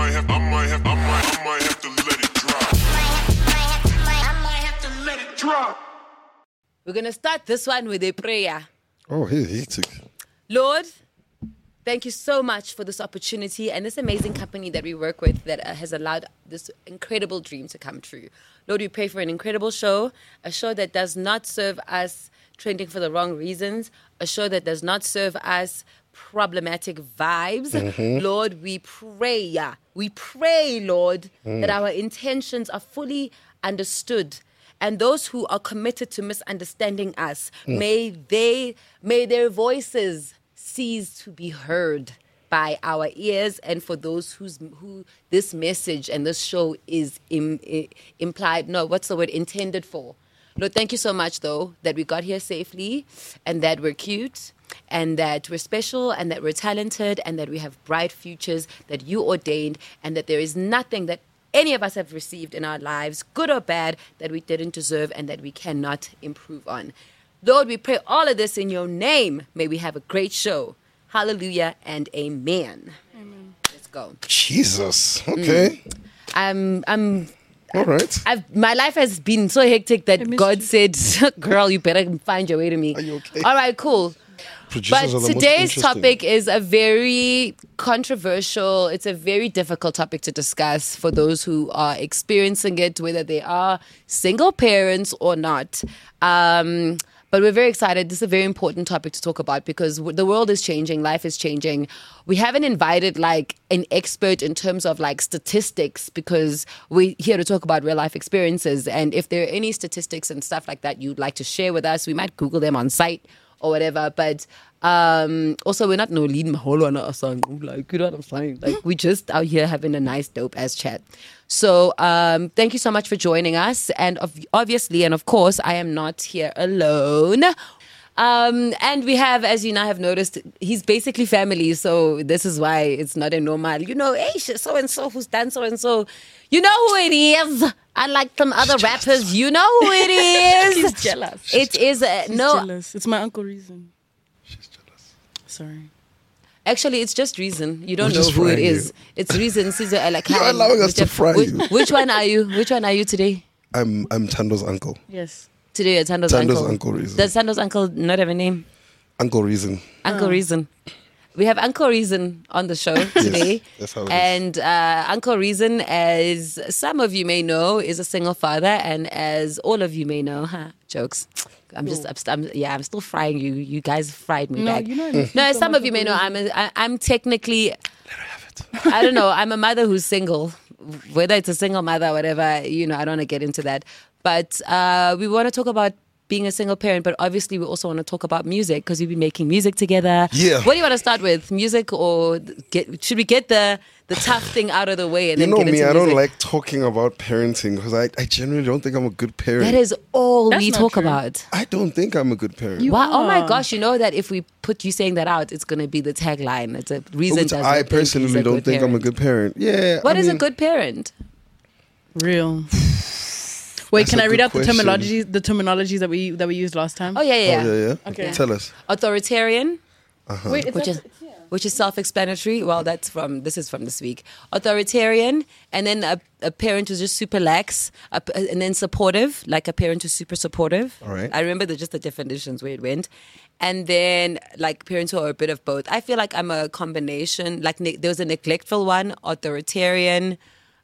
might have to let it drop. I might have to let it drop. We're going to start this one with a prayer. Oh, hectic. Lord, thank you so much for this opportunity and this amazing company that we work with that has allowed this incredible dream to come true. Lord, we pray for an incredible show, a show that does not serve us trending for the wrong reasons, a show that does not serve us problematic vibes. Lord, we pray, Lord, that our intentions are fully understood. And those who are committed to misunderstanding us, may their voices cease to be heard by our ears, and for those who this message and this show is intended for. Lord, thank you so much, though, that we got here safely and that we're cute and that we're special and that we're talented and that we have bright futures that you ordained, and that there is nothing that any of us have received in our lives, good or bad, that we didn't deserve and that we cannot improve on. Lord, we pray all of this in your name. May we have a great show. Hallelujah and amen. Amen. Let's go. Jesus. Okay. All right. My life has been so hectic that God said, girl, you better find your way to me. Are you okay? All right, cool. Producers But today's topic is a very controversial, it's a very difficult topic to discuss for those who are experiencing it, whether they are single parents or not. But we're very excited. This is a very important topic to talk about because the world is changing, life is changing. We haven't invited like an expert in terms of like statistics because we're here to talk about real life experiences. And if there are any statistics and stuff like that you'd like to share with us, we might Google them on site or whatever. But also, we're not no lead maholo on our song. Like, you know what I'm saying? Like, we just out here having a nice, dope ass chat. So, thank you so much for joining us. And obviously, and of course, I am not here alone. And we have, as you now have noticed, he's basically family. So this is why it's not a normal, hey, so-and-so who's done so-and-so. You know who it is. Unlike some other rappers, you know who it is. She's jealous. It is, She's jealous. It's my Uncle Reason. She's jealous. Sorry. Actually, it's just Reason. You don't We're know just who it frying is. you. It's Reason. Caesar, like, You're allowing us to fry you. Which one are you? Which one are you today? I'm Tando's uncle. Yes. Today, you're Tando's uncle. Uncle Reason. Does Tando's uncle not have a name? Uncle Reason. Uncle Reason. We have Uncle Reason on the show today. That's how it is. And Uncle Reason, as some of you may know, is a single father. And as all of you may know, jokes. I'm still frying you. You guys fried me back. No, as some of you may know, I'm technically, Let her have it. I don't know, I'm a mother who's single. Whether it's a single mother or whatever, I don't want to get into that. But we want to talk about being a single parent, but obviously we also want to talk about music because we've been making music together. Yeah. What do you want to start with? Music or should we get the tough thing out of the way and then get into music? I don't like talking about parenting because I generally don't think I'm a good parent. That is all That's we not talk true. about. I don't think I'm a good parent. Wow! Oh my are. gosh! You know that if we put you saying that out, it's going to be the tagline. It's a reason. Which I personally don't think I'm a good parent. Yeah. What is a good parent? Real. Wait, That's can a I read good out question. the terminologies that we used last time? Oh yeah. Yeah. Okay. Tell us. Authoritarian, Wait, which is self-explanatory. Well, this is from this week. Authoritarian, and then a parent who's just super lax, and then supportive, like a parent who's super supportive. All right. I remember just the definitions where it went. And then like parents who are a bit of both. I feel like I'm a combination. Like there was a neglectful one, authoritarian,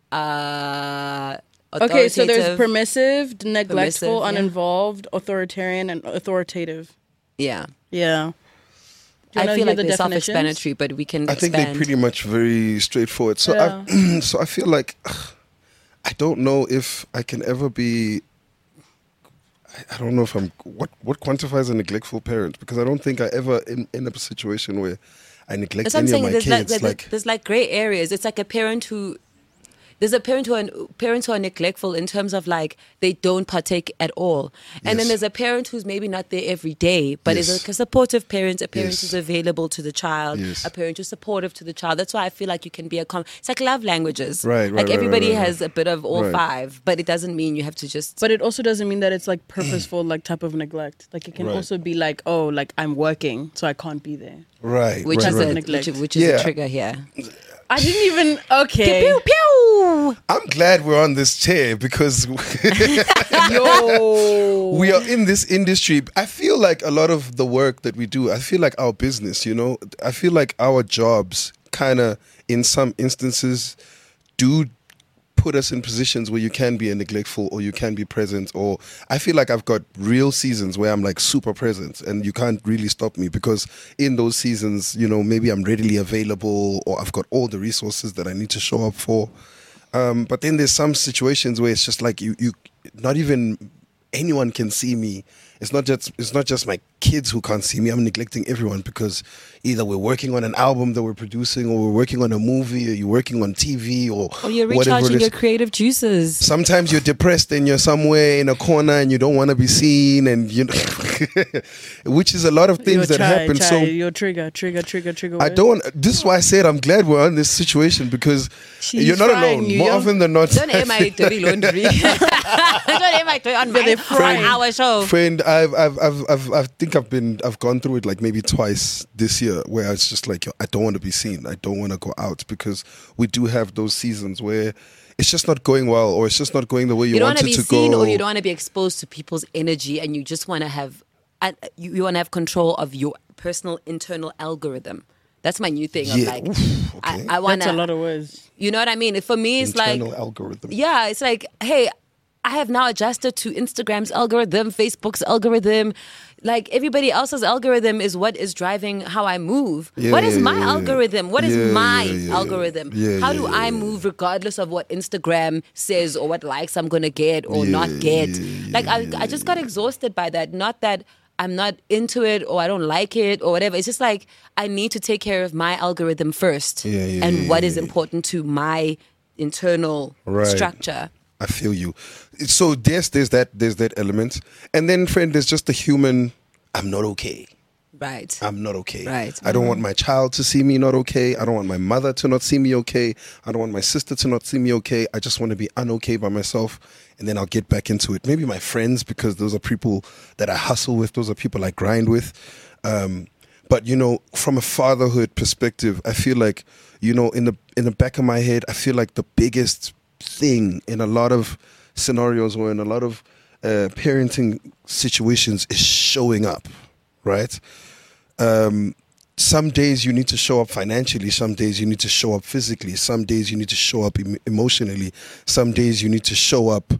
Okay, so there's authoritative. permissive, neglectful, yeah. uninvolved, authoritarian, and authoritative. Yeah. Yeah. Do you I wanna feel hear like the they're definitions? self-explanatory, but we can I think they're expand. pretty much very straightforward. So Yeah. so I feel like I don't know if I can ever be. I don't know if I'm what quantifies a neglectful parent, because I don't think I ever end up a situation where I neglect That's what I'm any of saying. my kids. There's like gray areas. It's like a parent who. There's a parents who are neglectful in terms of like they don't partake at all, and then Yes. there's a parent who's maybe not there every day, but is Yes. like a supportive parent, a parent Yes. who's available to the child, Yes. a parent who's supportive to the child. That's why I feel like you can be it's like love languages, Right, Like right, everybody right, right. has a bit of all Right. five, but it doesn't mean you have to just. But it also doesn't mean that it's like purposeful, like type of neglect. Like it can Right. also be like, oh, like I'm working, so I can't be there. Right, which right, is right. a Neglect. which is Yeah. a trigger here. I didn't even. Okay. Pew pew. I'm glad we're on this chair because Yo. we are in this industry. I feel like a lot of the work that we do, I feel like our business, I feel like our jobs kind of, in some instances, do put us in positions where you can be a neglectful or you can be present, or I feel like I've got real seasons where I'm like super present and you can't really stop me because in those seasons, maybe I'm readily available or I've got all the resources that I need to show up for. But then there's some situations where it's just like you not even anyone can see me. It's not just my kids who can't see me. I'm neglecting everyone because either we're working on an album that we're producing, or we're working on a movie, or you're working on TV, or you're whatever it recharging is. your creative juices. Sometimes you're depressed and you're somewhere in a corner and you don't want to be seen, and which is a lot of things that happen. So your trigger. I don't. This is why I said I'm glad we're on this situation because She's you're not frying alone. you, More yo. often than not, Don't air my dirty laundry. Don't air my dirty on my frying. hour show. friend, I think I've gone through it like maybe twice this year where it's just like, yo, I don't want to be seen. I don't want to go out because we do have those seasons where it's just not going well, or it's just not going the way you You don't want want it to be to seen, go. or you don't want to be exposed to people's energy, and you just want to have, you want to have control of your personal internal algorithm. That's my new thing. Yeah. I'm like, Oof, okay. I want That's to. a lot of words. You know what I mean? For me, it's Internal like, algorithm. yeah, it's like, hey, I have now adjusted to Instagram's algorithm, Facebook's algorithm. Like everybody else's algorithm is what is driving how I move. Yeah, What is yeah, my yeah, algorithm? What is yeah, my yeah, yeah, algorithm? yeah, How yeah, do yeah, I yeah. move regardless of what Instagram says or what likes I'm going to get or Yeah, not get? yeah, Like I just got exhausted by that. Not that I'm not into it or I don't like it or whatever. It's just like I need to take care of my algorithm first Yeah, yeah, and yeah, what yeah, is yeah. important to my internal Right. structure. I feel you. So there's that element, and then friend, there's just the human. I'm not okay. Right. I'm not okay. Right. I don't want my child to see me not okay. I don't want my mother to not see me okay. I don't want my sister to not see me okay. I just want to be unokay by myself, and then I'll get back into it. Maybe my friends, because those are people that I hustle with. Those are people I grind with. But from a fatherhood perspective, I feel like in the back of my head, I feel like the biggest thing in a lot of scenarios or in a lot of parenting situations is showing up, right? Some days you need to show up financially. Some days you need to show up physically. Some days you need to show up emotionally. Some days you need to show up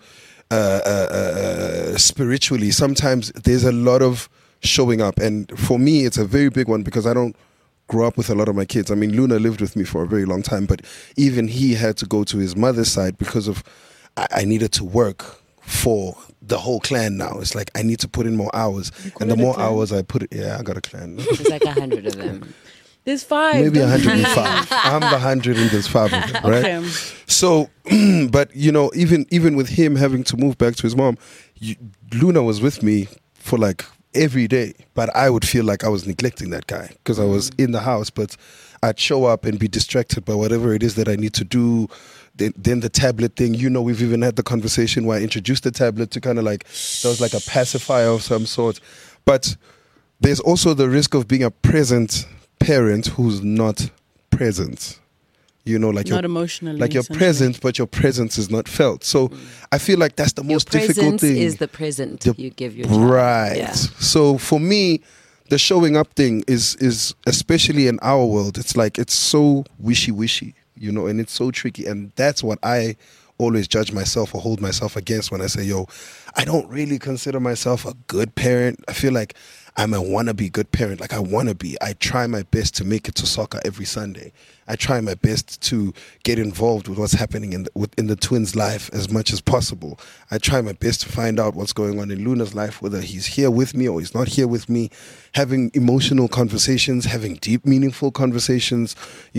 spiritually. Sometimes there's a lot of showing up. And for me, it's a very big one because I don't grow up with a lot of my kids. I mean, Luna lived with me for a very long time, but even he had to go to his mother's side because of I needed to work for the whole clan now. It's like I need to put in more hours. And the more hours I put it, I got a clan. There's like 100 of them. There's 5. Maybe don't- 105. I'm the 100 and there's 5 of them, right? Okay. So, but even with him having to move back to his mom, Luna was with me for like every day, but I would feel like I was neglecting that guy because I was in the house, but I'd show up and be distracted by whatever it is that I need to do. Then the tablet thing, we've even had the conversation where I introduced the tablet to kind of like, that was like a pacifier of some sort. But there's also the risk of being a present parent who's not present. Like Not emotionally. like you're essentially. present, but your presence is not felt. So I feel like that's the Your most difficult presence thing. is the present The- you give your child. Right. Yeah. So for me, the showing up thing is especially in our world, it's like it's so wishy-wishy, and it's so tricky. And that's what I always judge myself or hold myself against when I say, yo, I don't really consider myself a good parent. I feel like I'm a wannabe good parent. Like I want to be. I try my best to make it to soccer every Sunday. I try my best to get involved with what's happening in the twins' life as much as possible. I try my best to find out what's going on in Luna's life, whether he's here with me or he's not here with me, having emotional conversations, having deep, meaningful conversations.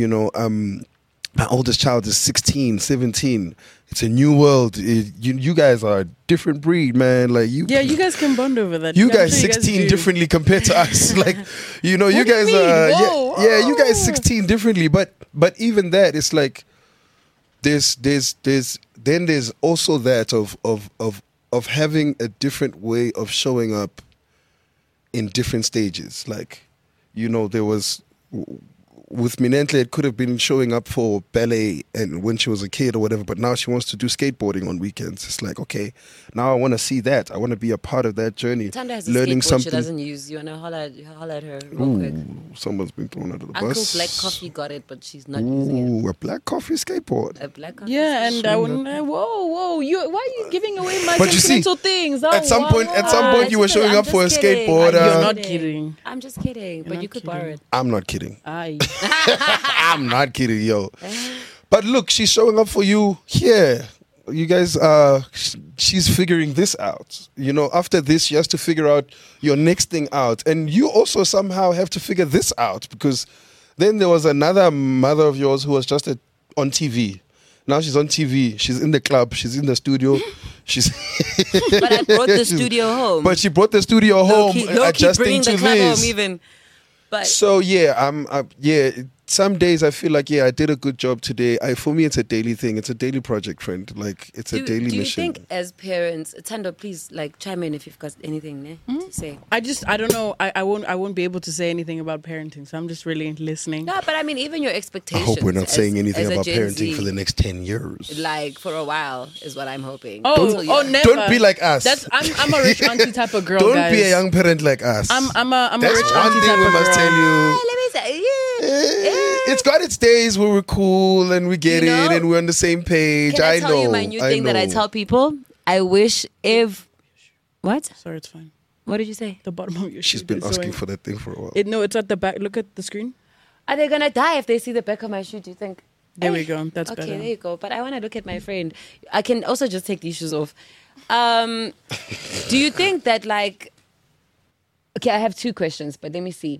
My oldest child is 16, 17. It's a new world. You guys are a different breed, man. Like you guys can bond over that. you I'm guys sure 16 do. differently compared to us. Like, you do you guys mean? are Whoa, yeah, you guys 16 differently. But even that, it's like there's also that of having a different way of showing up in different stages. Like, there was with Minentle, it could have been showing up for ballet and when she was a kid or whatever, but now she wants to do skateboarding on weekends. It's like, okay, now I want to see that. I want to be a part of that journey. Tanda has a learning skateboard something. she doesn't use. You want to holler at her real quick. Ooh, someone's been thrown under the Uncle bus. Black Coffee got it, but she's not using Ooh, a black coffee skateboard. it. A Black Coffee. Yeah, and I wouldn't. Whoa! Why are you giving away my But you see, sentimental things? Oh, At some point, you were it's showing okay, up I'm for a just kidding. skateboard. You're not kidding. I'm just kidding, but not you could kidding. borrow it. I'm not kidding. Aye. I'm not kidding, yo. But look, she's showing up for you here. You guys, she's figuring this out. You know, after this, she has to figure out your next thing out. And you also somehow have to figure this out because then there was another mother of yours who was just on TV. Now she's on TV. She's in the club. She's in the studio. She's. But I brought the studio home. But she brought the studio home, Low-key adjusting bringing to the club this. home even. But So yeah, some days I feel like I did a good job today. For me, it's a daily thing. It's a daily project, friend. Like it's a daily do you mission. think as parents, Tando, please like chime in if you've got anything to say. I don't know. I won't be able to say anything about parenting, so I'm just really listening. No, but I mean, even your I expectations. hope we're not saying anything as a about Gen parenting Z, for the next 10 years. like for a while is what I'm hoping. Oh, Until you're- never. Don't be like us. I'm a rich auntie type of girl. Don't guys. be a young parent like us. I'm a That's rich one auntie thing type we of must girl. tell you. Let me say, It's got its days where we're cool and we get You know, it and we're on the same page. Can I know. tell you my new thing that I know. tell people? I wish if what? Sorry, it's fine. What did you say? The bottom of your She's shoe been is asking showing. for that thing for a while. No, it's at the back. Look at the screen. Are they gonna die if they see the back of my shoe? Do you think? There we go. That's okay, better. there you go. But I want to look at my friend. I can also just take these shoes off. Do you think that like? Okay, I have two questions, but let me see.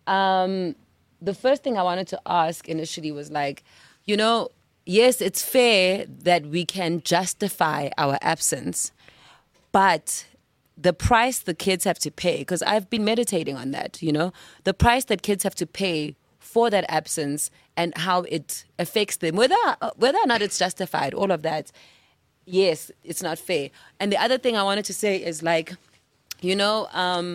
The first thing I wanted to ask initially was like, you know, yes, it's fair that we can justify our absence, but the price the kids have to pay, because I've been meditating on that, you know, the price that kids have to pay for that absence and how it affects them, whether or not it's justified, all of that, yes, it's not fair. And the other thing I wanted to say is like, you know,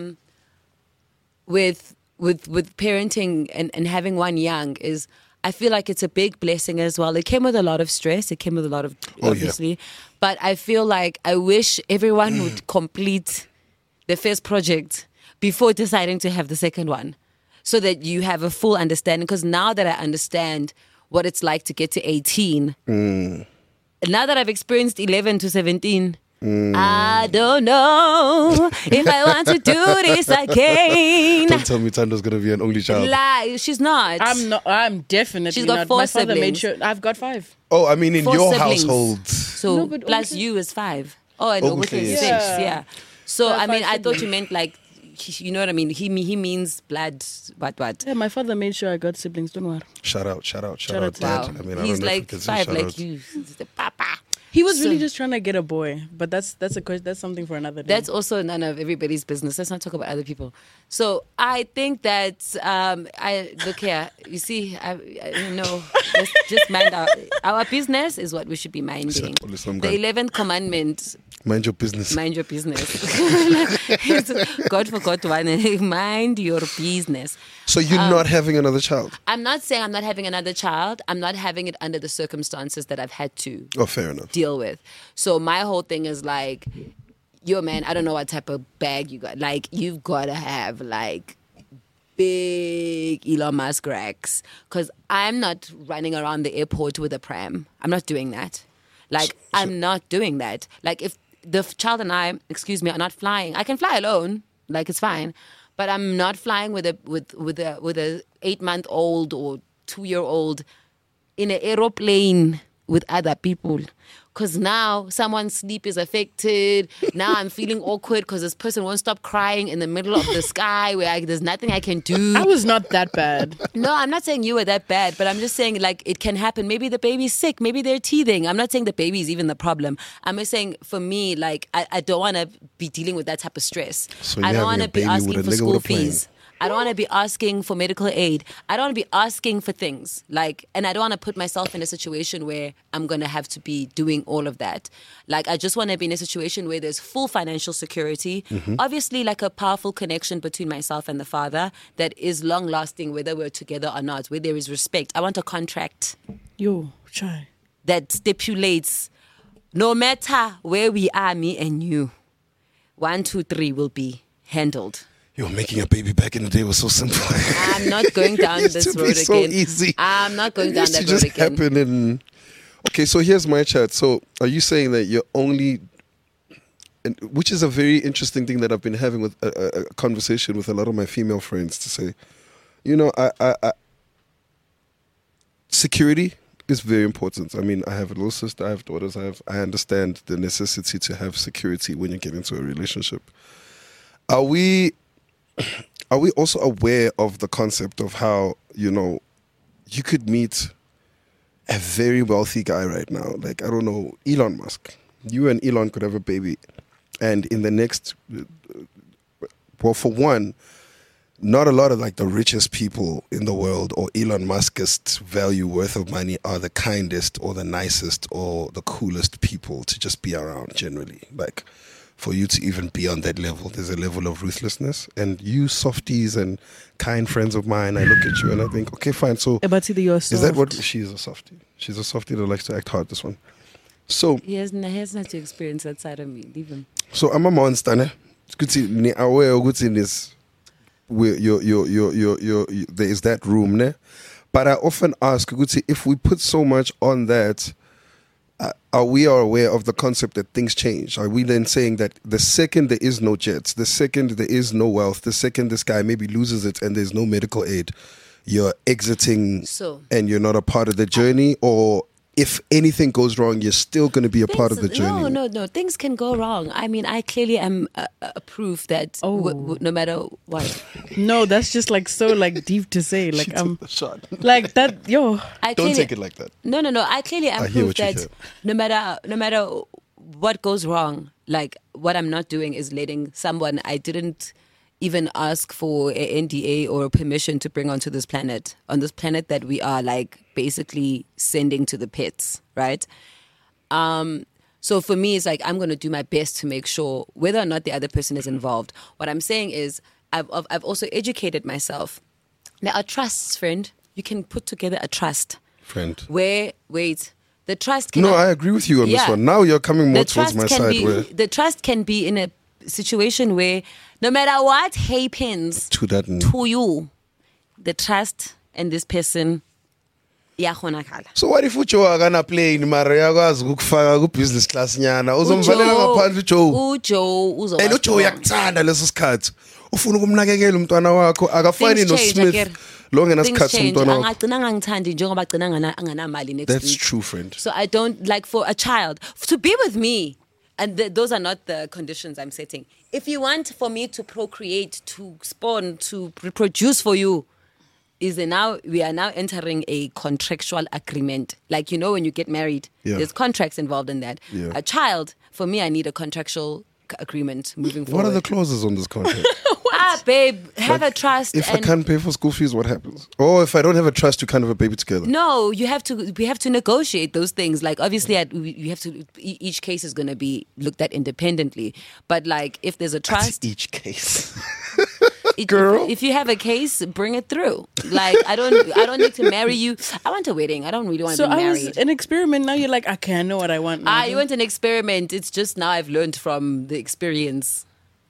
with parenting and having one young is, I feel like it's a big blessing as well. It came with a lot of stress. It came with a lot of, Oh, yeah. obviously. But I feel like I wish everyone would complete the first project before deciding to have the second one, so that you have a full understanding. Because now that I understand what it's like to get to 18, now that I've experienced 11 to 17, I don't know if I want to do this again. Don't tell me Tando's going to be an only child. Lie, she's not. I'm not. I'm definitely She's got not. 4 My father made siblings. sure. I've got 5. Oh, I mean, in 4 your siblings. household. So No, but plus Oguhle- you is 5. Oh, and Oguhle Oguhle is is 6. six. Yeah. So Yeah, I mean, 5 I thought you siblings. meant like, you know what I mean? He means blood. What? Yeah, my father made sure I got siblings. Don't worry. Shout out, out Dad. to Wow. I mean, I He's don't know if we like can say 5, shout like out. you. He's the papa. He was So- really just trying to get a boy, but that's a question. That's something for another day. That's also none of everybody's business. Let's not talk about other people. So I think that I look here. You see, I know. Let's just mind our business is what we should be minding. Listen, The 11th commandment: Mind your business. mind your business. God forgot one. Mind your business. So you're not having another child? I'm not saying I'm not having another child. I'm not having it under the circumstances that I've had to Oh, fair enough. deal with. So my whole thing is like, yo, man, I don't know what type of bag you got. Like, you've got to have like big Elon Musk racks, because I'm not running around the airport with a pram. I'm not doing that. Like, I'm not doing that. Like, if the child and I, are not flying, I can fly alone. Like, it's fine. But I'm not flying with a 8-month-old or 2-year-old in an aeroplane with other people. Because now someone's sleep is affected. Now I'm feeling awkward because this person won't stop crying in the middle of the sky where there's nothing I can do. I was not that bad. No, I'm not saying you were that bad, but I'm just saying like it can happen. Maybe the baby's sick. Maybe they're teething. I'm not saying the baby is even the problem. I'm just saying for me, like I don't want to be dealing with that type of stress. So I you're don't want having to a be baby asking with a for nigga school with a plane. fees. I don't want to be asking for medical aid. I don't want to be asking for things and I don't want to put myself in a situation where I'm going to have to be doing all of that. Like, I just want to be in a situation where there's full financial security. Obviously, like a powerful connection between myself and the father that is long lasting, whether we're together or not, where there is respect. I want a contract Yo, try. that stipulates no matter where we are, me and you, 1, 2, 3 will be handled. Yo, making a baby back in the day was so simple. I'm not going down It used this to be road so again. easy. I'm not going It down used that to road just again. happen in... Okay, so here's my chat. So are you saying that you're only... And which is a very interesting thing that I've been having with a conversation with a lot of my female friends to say, you know, I security is very important. I mean, I have a little sister, I have daughters, I understand the necessity to have security when you get into a relationship. Are we also aware of the concept of how, you know, you could meet a very wealthy guy right now, like, I don't know, Elon Musk. You and Elon could have a baby. And in the next, well, for one, not a lot of like the richest people in the world or Elon Musk's value worth of money are the kindest or the nicest or the coolest people to just be around generally. Like, for you to even be on that level, there's a level of ruthlessness. And you softies and kind friends of mine, I look at you and I think, okay, fine. So But see, you're is that what she is? A softie? She's a softie that likes to act hard. This one. So He has not to experience that side of me. Leave him. so I'm a monster. Ne? It's good to ni aware of good in this. Where there is that room, ne? But I often ask, good if we put so much on that. Are we aware of the concept that things change? Are we then saying that the second there is no jets, the second there is no wealth, the second this guy maybe loses it and there's no medical aid, you're exiting So- and you're not a part of the journey? Or if anything goes wrong, you're still going to be a part of the journey? No. Things can go wrong. I mean, I clearly am a proof that no matter what. No, that's just like so like deep to say. Like She took the shot. like that. Yo, I Don't clearly, take it like that. No. I clearly am I hear proof what you that said. no matter what goes wrong, like what I'm not doing is letting someone I didn't even ask for an NDA or permission to bring onto this planet, on this planet that we are like basically sending to the pits, right? So for me, it's like I'm going to do my best to make sure whether or not the other person is involved. What I'm saying is I've also educated myself. There are trusts, friend. You can put together a trust Friend. where, the trust can... No, I agree with you on this Yeah. one. Now you're coming more the towards trust my can side be, where the trust can be in a situation where no matter what happens to that to you, the trust and this person iyakhonakala. So what if uJoe akana plane mara yakwazi ukufaka ku business class nyana uzomvalela ngaphandle uJoe and uJoe uyakuthanda leso sikhathi ufuna ukumnakekela umntwana wakho akafani no Smith lo ngenasikhathi umntwana wakho. Angagcina ngangithandi njengoba agcina anganamali next That's week. true, friend. So I don't like for a child to be with me. And those are not the conditions I'm setting. If you want for me to procreate, to spawn, to reproduce for you, we are now entering a contractual agreement. Like, you know, when you get married, Yeah. there's contracts involved in that. Yeah. A child, for me, I need a contractual agreement moving forward. What are the clauses on this contract? Babe, have a trust. If I and can't pay for school fees, what happens? Or if I don't have a trust, you can't have a baby together. No, we have to negotiate those things. Like, obviously, you have to. Each case is going to be looked at independently. But like, if there's a That's trust, each case. girl, if you have a case, bring it through. Like, I don't need to marry you. I want a wedding. I don't really want so to be I was married. an experiment. Now you're like, okay, I know what I want. Now. You want an experiment. It's just now I've learned from the experience.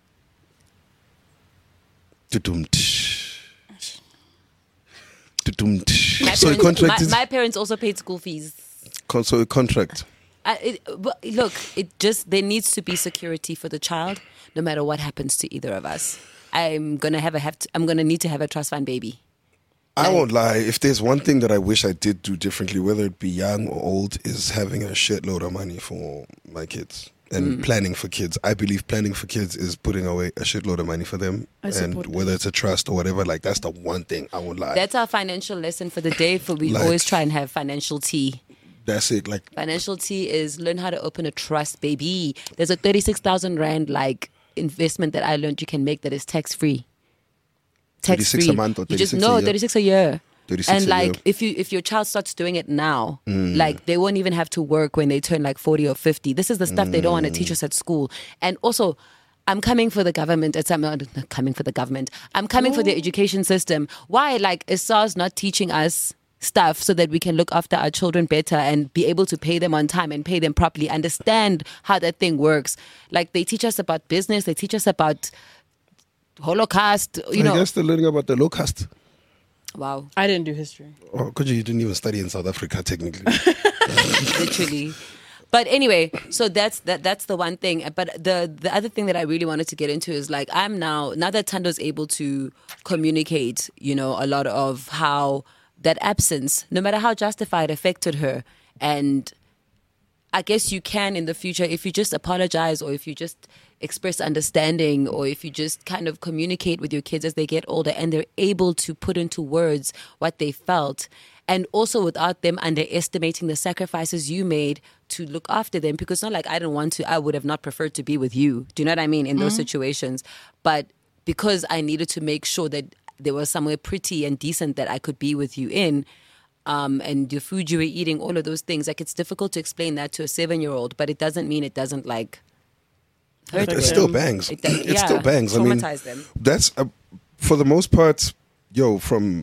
So a contract is my parents also paid school fees. so a contract. Look, there needs to be security for the child, no matter what happens to either of us. I'm gonna need to have a trust fund baby. I won't lie. If there's one thing that I wish I did do differently, whether it be young or old, is having a shitload of money for my kids and planning for kids. I believe planning for kids is putting away a shitload of money for them. I And support whether it's a trust or whatever, like that's the one thing I won't lie. That's our financial lesson for the day. We Like- always try and have financial tea. That's it. Like Financial tea is learn how to open a trust, baby. There's a 36,000 Rand like investment that I learned you can make that is tax free. tax 36 free. a month or You just 36 a no year. 36 a year. 36 And a like year. if your child starts doing it now, like they won't even have to work when they turn like 40 or 50. This is the stuff they don't want to teach us at school. And also, I'm coming for the government. Not coming for the government. I'm coming for the education system. Why? Like, is SARS not teaching us stuff so that we can look after our children better and be able to pay them on time and pay them properly, understand how that thing works? Like, they teach us about business. They teach us about Holocaust, you I know. guess they're learning about the locust. Wow, I didn't do history. Oh, could you didn't even study in South Africa, technically. literally. But anyway, so that's the one thing. But the other thing that I really wanted to get into is like, I'm now that Tando's able to communicate, you know, a lot of how that absence, no matter how justified, affected her. And I guess you can in the future, if you just apologize or if you just express understanding or if you just kind of communicate with your kids as they get older and they're able to put into words what they felt, and also without them underestimating the sacrifices you made to look after them, because it's not like I would have not preferred to be with you. Do you know what I mean? In those situations. But because I needed to make sure that there was somewhere pretty and decent that I could be with you in, and the food you were eating, all of those things, like it's difficult to explain that to a 7-year-old, but it doesn't mean it doesn't like hurt It them. still bangs. It does- It yeah, still bangs. I mean, traumatize them. that's for the most part, from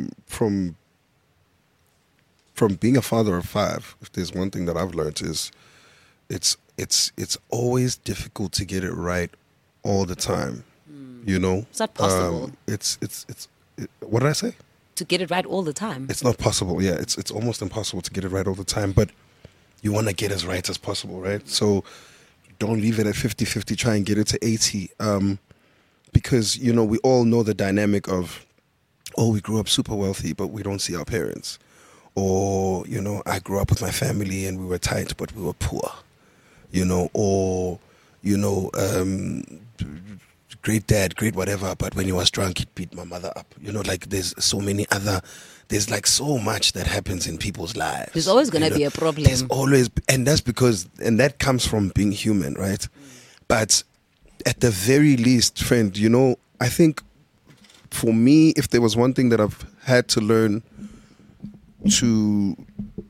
being a father of 5. If there's one thing that I've learned is, it's always difficult to get it right all the time. You know, It's not possible. What did I say? To get it right all the time. It's not possible. Yeah, it's almost impossible to get it right all the time. But you want to get as right as possible, right? So don't leave it at 50-50. Try and get it to 80. Because, you know, we all know the dynamic of, oh, we grew up super wealthy, but we don't see our parents. Or, you know, I grew up with my family and we were tight, but we were poor. You know, or, you know, great dad, great whatever, but when he was drunk, he'd beat my mother up. You know, like there's like so much that happens in people's lives. There's always going you to know? be a problem. There's always, and that's because, and that comes from being human, right? But at the very least, friend, you know, I think for me, if there was one thing that I've had to learn to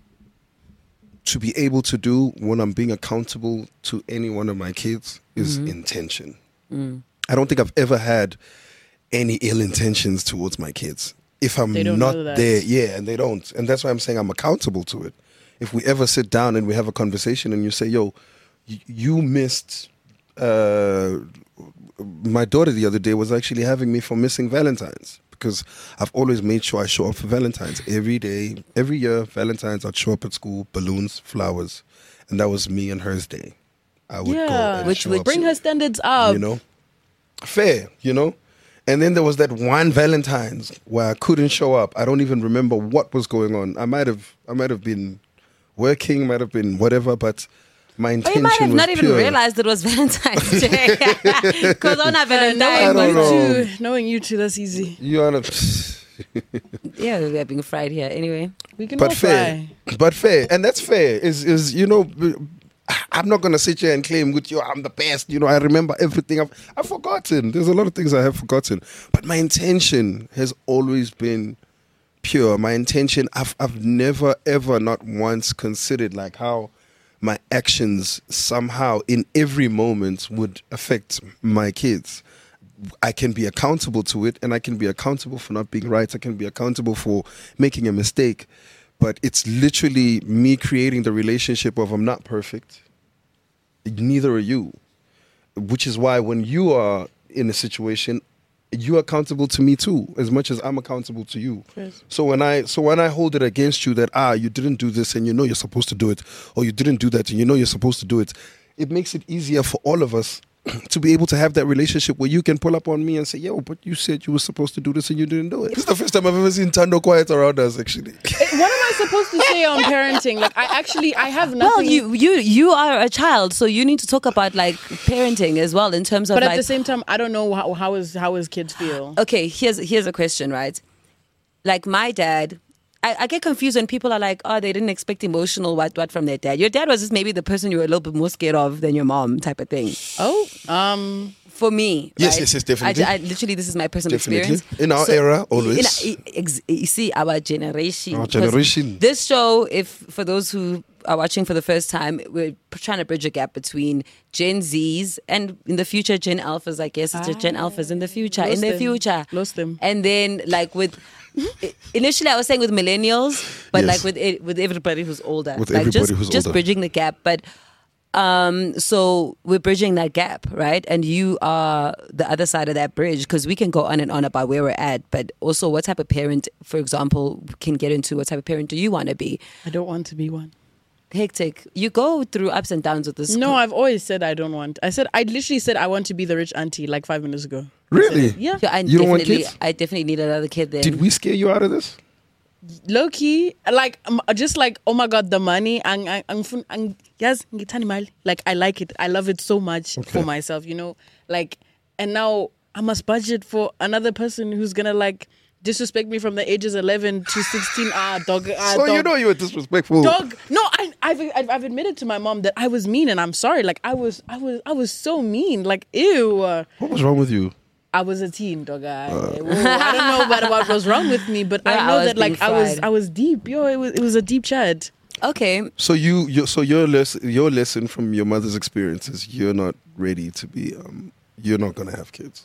be able to do when I'm being accountable to any one of my kids is intention. I don't think I've ever had any ill intentions towards my kids. If I'm They don't not know that. there, yeah, and they don't. And that's why I'm saying I'm accountable to it. If we ever sit down and we have a conversation and you say, yo, you missed, my daughter the other day was actually having me for missing Valentine's, because I've always made sure I show up for Valentine's every day. Every year, Valentine's, I'd show up at school, balloons, flowers, and that was me and hers day. I would go Yeah, and Which show would up. bring her standards up. You know, fair, you know. And then there was that one Valentine's where I couldn't show up. I don't even remember what was going on. I might have been working, might have been whatever, but my Or intention you might have was not even pure. realized it was Valentine's Day. Because on a I Valentine's don't know. Knowing you two, that's easy. You are not, Yeah, we are being fried here. Anyway. We can all but fair, fly. but fair, and that's fair. Is you know, I'm not gonna sit here and claim with you I'm the best. You know, I remember everything. I've forgotten. There's a lot of things I have forgotten, but my intention has always been pure. My intention, I've never ever not once considered like how my actions somehow in every moment would affect my kids. I can be accountable to it, and I can be accountable for not being right. I can be accountable for making a mistake, but it's literally me creating the relationship of I'm not perfect. Neither are you, which is why when you are in a situation, you're accountable to me too, as much as I'm accountable to you. Yes. So when I hold it against you that you didn't do this and you know you're supposed to do it, or you didn't do that and you know you're supposed to do it, it makes it easier for all of us to be able to have that relationship where you can pull up on me and say, yo, but you said you were supposed to do this and you didn't do it. This is the first time I've ever seen Tando quiet around us, actually. What am I supposed to say on parenting? Like, I have nothing. Well, you are a child, so you need to talk about like parenting as well in terms of but like. at the same time, I don't know how his kids feel. Okay, here's a question, right? Like my dad, I get confused when people are like, oh, they didn't expect emotional what from their dad. Your dad was just maybe the person you were a little bit more scared of than your mom, type of thing. Oh, For me, Yes, right? yes, definitely. I literally, this is my personal Definitely. experience. In our era, always. You see, our generation. Our 'Cause generation. This show, if for those who are watching for the first time, we're trying to bridge a gap between Gen Zs and in the future Gen Alphas. I guess it's Gen Alphas in the future. Lost in the them. future, Lost them. And then like with. Initially, I was saying with millennials, but Yes. like with everybody who's older, With like everybody just, who's just older. bridging the gap. But so we're bridging that gap, right? And you are the other side of that bridge because we can go on and on about where we're at, but also what type of parent, for example, can get into what type of parent do you want to be? I don't want to be one. Hectic. You go through ups and downs with this. No, I've always said I don't want. I literally said I want to be the rich auntie like 5 minutes ago. Really? Yeah. Yeah, You don't want kids? I definitely need another kid then. Did we scare you out of this? Low key, like just like oh my god, the money yes, ngithanda imali. Like I like it. I love it so much Okay. for myself, you know. Like and now I must budget for another person who's gonna like disrespect me from the ages 11 to 16. Dog. So dog. you know you were disrespectful. Dog. No, I've admitted to my mom that I was mean, and I'm sorry. Like I was so mean. Like ew. What was wrong with you? I was a teen, dog. I don't know about what was wrong with me, but Yeah, I I know was that like being fried. I was deep. Yo, it was a deep chat. Okay. So your lesson from your mother's experiences, you're not ready to be. You're not gonna have kids.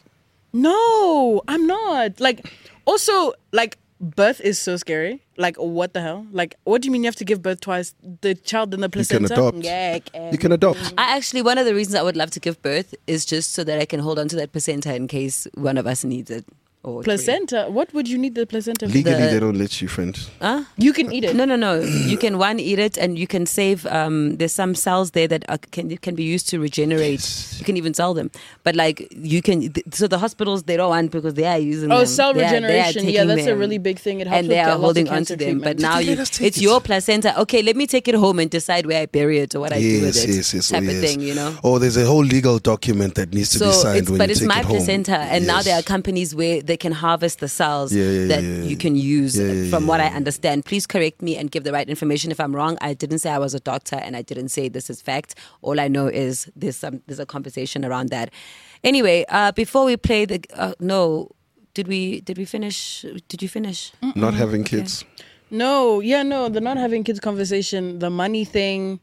No, I'm not. Like also like birth is so scary. Like what the hell? Like what do you mean you have to give birth twice? The child in the You can placenta. adopt. Yeah, You can adopt. I actually, one of the reasons I would love to give birth is just so that I can hold on to that placenta in case one of us needs it. Or placenta. What would you need the placenta for? Legally, The- they don't let you, friend. Huh? You can eat it. No. You can eat it, and you can save. There's some cells there that can be used to regenerate. Yes. You can even sell them, but like you can. So the hospitals they don't want because they are using. Oh, them. cell They are regeneration. Yeah, taking that's a them. really big thing. It helps And with they are lots of holding on cancer to them. But treatment. now Did they let us take it's it? your placenta. Okay, let me take it home and decide where I bury it or what I do with it. Yes. Type oh, of yes. thing, you know. Oh, there's a whole legal document that needs to be signed when but you it's take my it home. placenta, and now Yes. there are companies where they can harvest the cells Yeah, that yeah. you can use. Yeah, from what I yeah. understand, please correct me and give the right information if I'm wrong. I didn't say I was a doctor, and I didn't say this is fact. All I know is there's a conversation around that. Anyway, before we play the no, did we finish? Did you finish? Not having kids. No, the not having kids conversation, the money thing,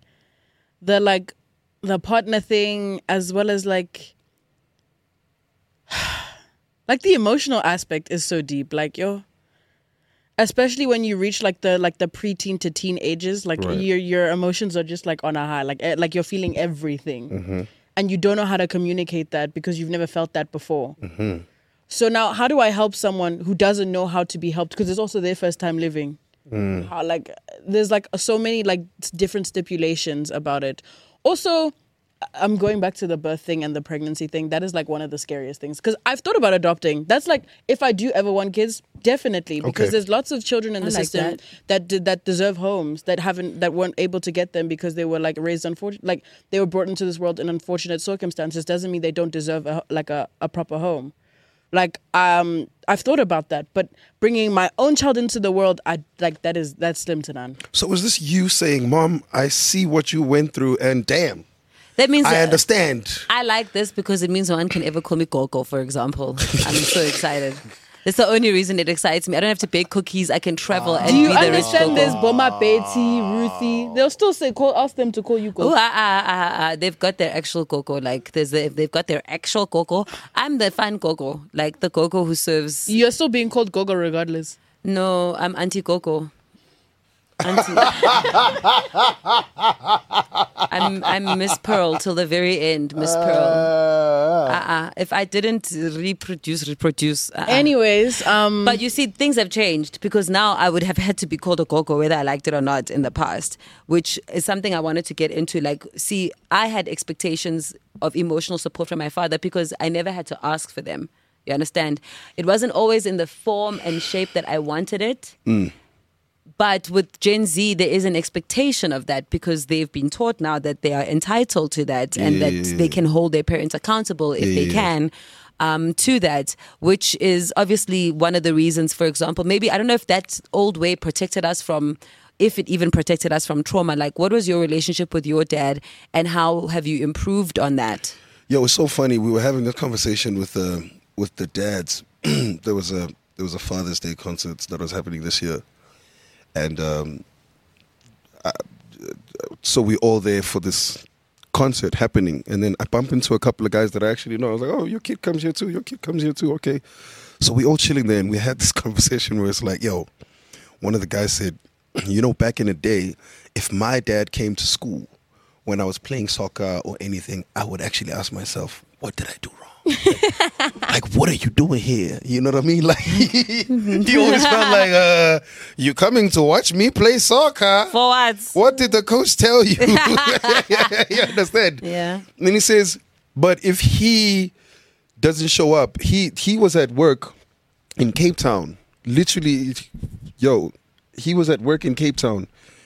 the partner thing, as well as like the emotional aspect is so deep. Like especially when you reach like the preteen to teen ages, like Right. your emotions are just like on a high, like you're feeling everything, Mm-hmm. and you don't know how to communicate that because you've never felt that before. Mm-hmm. So now, how do I help someone who doesn't know how to be helped? Because it's also their first time living. How, like, there's like so many like different stipulations about it. Also, I'm going back to the birth thing and the pregnancy thing. That is like one of the scariest things because I've thought about adopting. That's like if I do ever want kids, definitely because Okay. there's lots of children in the I like system that deserve homes that weren't able to get them because they were like raised like they were brought into this world in unfortunate circumstances. Doesn't mean they don't deserve a proper home. Like I've thought about that, but bringing my own child into the world, that's slim to none. So is this you saying, Mom, I see what you went through and damn, That means I understand. I like this because it means no one can ever call me Coco, for example. I'm so excited. That's the only reason it excites me. I don't have to bake cookies. I can travel and Do you be the rich understand this, Coco. Boma Betty, Ruthie? They'll still ask them to call you Coco. Oh, they've got their actual Coco. Like they've got their actual Coco. I'm the fun Coco, like the Coco who serves. You're still being called Gogo regardless. No, I'm Auntie Coco. Auntie. I'm Miss Pearl till the very end. Miss Pearl. If I didn't reproduce. Anyways, But you see, things have changed because now I would have had to be called a Coco whether I liked it or not in the past, which is something I wanted to get into. Like, see, I had expectations of emotional support from my father because I never had to ask for them. You understand? It wasn't always in the form and shape that I wanted it. But with Gen Z, there is an expectation of that because they've been taught now that they are entitled to that and that they can hold their parents accountable if they can to that, which is obviously one of the reasons, for example, maybe, I don't know if that old way protected us from, if it even protected us from trauma. Like, what was your relationship with your dad and how have you improved on that? Yo, it's so funny. We were having a conversation with the dads. there was a Father's Day concert that was happening this year, and so we all there for this concert happening. And then I bump into a couple of guys that I actually know. I was like, "Oh, your kid comes here too. Your kid comes here too." Okay, so we all chilling there, and we had this conversation where it's like, "Yo," one of the guys said, "You know, back in the day, if my dad came to school when I was playing soccer or anything, I would actually ask myself, what did I do wrong? Like, what are you doing here? You know what I mean? Like, he always felt like, you coming to watch me play soccer? For what? What did the coach tell you?" You understand? Yeah. And then he says, but if he doesn't show up, he was at work in Cape Town. Literally, he was at work in Cape Town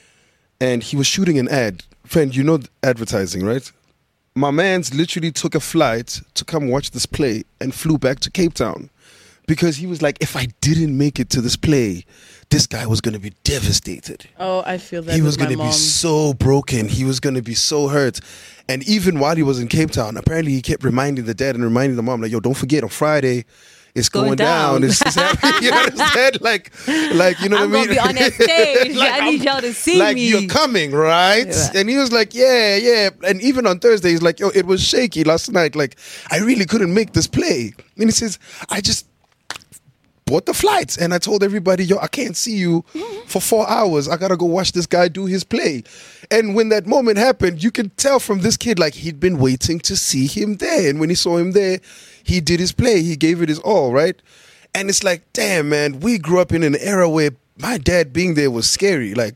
and he was shooting an ad. Friend, you know advertising, right? My man's literally took a flight to come watch this play and flew back to Cape Town because he was like, if I didn't make it to this play, this guy was going to be devastated. Oh, I feel that He was going to be so broken. He was going to be so hurt. And even while he was in Cape Town, apparently he kept reminding the dad and reminding the mom, like, yo, don't forget on Friday, it's going down. It's happening. You understand? Like, you know what I mean? I'm going to be on that stage. I need y'all to see like, me. you're coming, right? Yeah. And he was like, yeah. And even on Thursday, he's like, yo, it was shaky last night. Like, I really couldn't make this play. And he says, I just bought the flights and I told everybody, yo, I can't see you for 4 hours. I gotta go watch this guy do his play. And when that moment happened, you can tell from this kid, like, he'd been waiting to see him there. And when he saw him there, he did his play. He gave it his all, right? And it's like, damn, man, we grew up in an era where my dad being there was scary. Like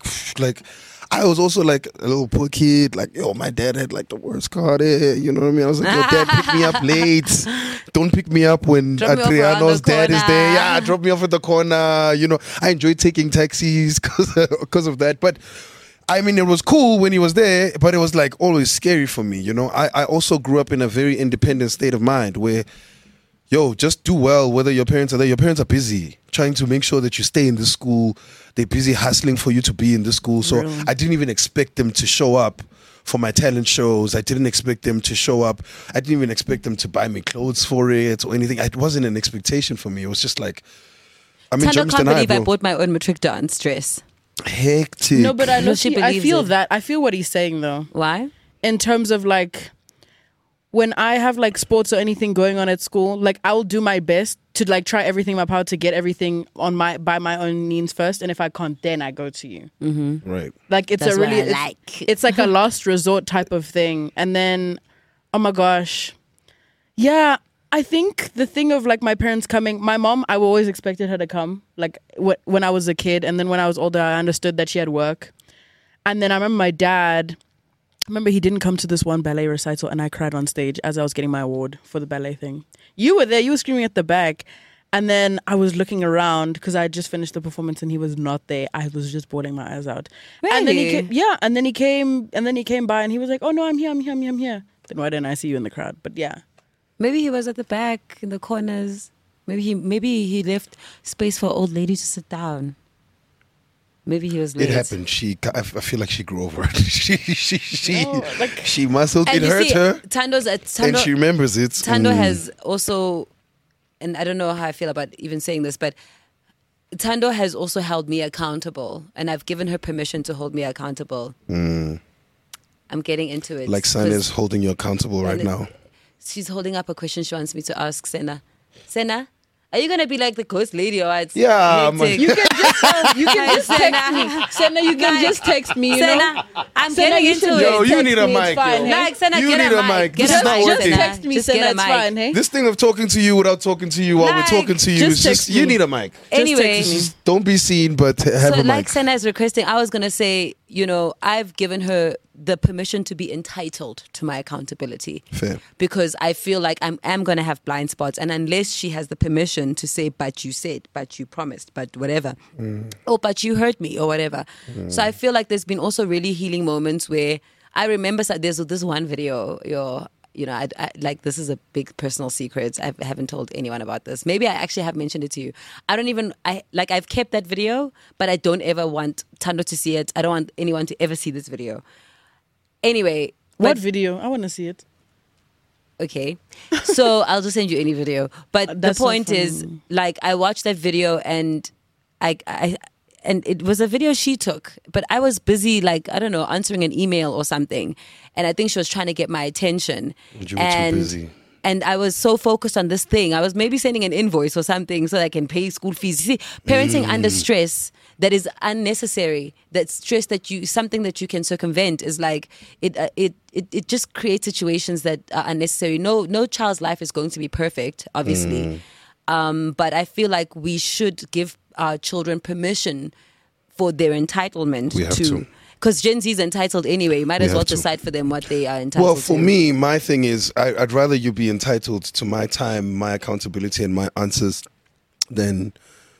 I was also like a little poor kid. Like, yo, my dad had like the worst car there. You know what I mean? I was like, yo, dad, pick me up late. Don't pick me up when Drop me off around Adriano's the dad is corner. there. Yeah, drop me off at the corner. You know, I enjoy taking taxis because of that. But I mean, it was cool when he was there, but it was like always scary for me. You know, I also grew up in a very independent state of mind where, yo, just do well whether your parents are there. Your parents are busy trying to make sure that you stay in this school. They're busy hustling for you to be in this school. So I didn't even expect them to show up for my talent shows. I didn't expect them to show up. I didn't even expect them to buy me clothes for it or anything. It wasn't an expectation for me. It was just like, I mean, Tando can't believe I bought my own matric dance dress. Hectic. No, but I know She I believes feel it. that. I feel what he's saying though. Why? In terms of like, when I have like sports or anything going on at school, like I will do my best to like try everything in my power to get everything on by my own means first, and if I can't, then I go to you. Right. Like it's That's a what really I like. it's like a last resort type of thing. And then, oh my gosh, yeah. I think the thing of like my parents coming, my mom, I always expected her to come. Like when I was a kid, and then when I was older, I understood that she had work. And then I remember my dad. I remember he didn't come to this one ballet recital, and I cried on stage as I was getting my award for the ballet thing. You were there. You were screaming at the back. And then I was looking around because I had just finished the performance and he was not there. I was just bawling my eyes out. And then he Really? came, yeah. And then he came by and he was like, "Oh no, I'm here. Then why didn't I see you in the crowd?" But yeah. Maybe he was at the back in the corners. Maybe he left space for an old lady to sit down. Maybe he was late. It happened. I feel like she grew over it. she No, like- she muscled. And It you hurt see, her, Tando, and she remembers it. Tando has also, and I don't know how I feel about even saying this, but Tando has also held me accountable, and I've given her permission to hold me accountable. I'm getting into it. Like Sana is holding you accountable right now. She's holding up a question she wants me to ask Senna. Senna, are you gonna be like the ghost lady or it's Yeah, hectic? You can just text me. Senna, you can just text me, you know? Senna, I'm Senna, getting you into should it. Yo, you text need a me, it's mic, fine, yo. hey? Like, Senna, You get need a a mic. mic. Get This a is not mic, working. Just Senna. text me, Just Senna, get a it's mic. fine, hey? This thing of talking to you without talking to you while we're Like, talking to you just is just text you me. need a mic. Anyway, Just don't be seen, but have so a like mic. Senna is requesting, I was gonna say, I've given her the permission to be entitled to my accountability. Fair. Because I feel like I'm gonna have blind spots, and unless she has the permission to say, "But you said, but you promised, but whatever," or "But you hurt me," or whatever. So I feel like there's been also really healing moments where I remember there's this one video. I like, this is a big personal secret. I haven't told anyone about this. Maybe I actually have mentioned it to you. I've kept that video, but I don't ever want Tando to see it. I don't want anyone to ever see this video. Anyway, What but video? I want to see it. Okay. So I'll just send you any video. But the That's so point is, funny. like, I watched that video and and it was a video she took, but I was busy, like, I don't know, answering an email or something. And I think she was trying to get my attention. You were too busy. And I was so focused on this thing. I was maybe sending an invoice or something so that I can pay school fees. You see, parenting under stress that is unnecessary, that stress that something that you can circumvent is like, it just creates situations that are unnecessary. No child's life is going to be perfect, obviously. But I feel like we should give our children permission for their entitlement. We have to. Because Gen Z is entitled anyway. You might as We well have to. decide for them what they are entitled Well, to. for me, my thing is, I'd rather you be entitled to my time, my accountability, and my answers than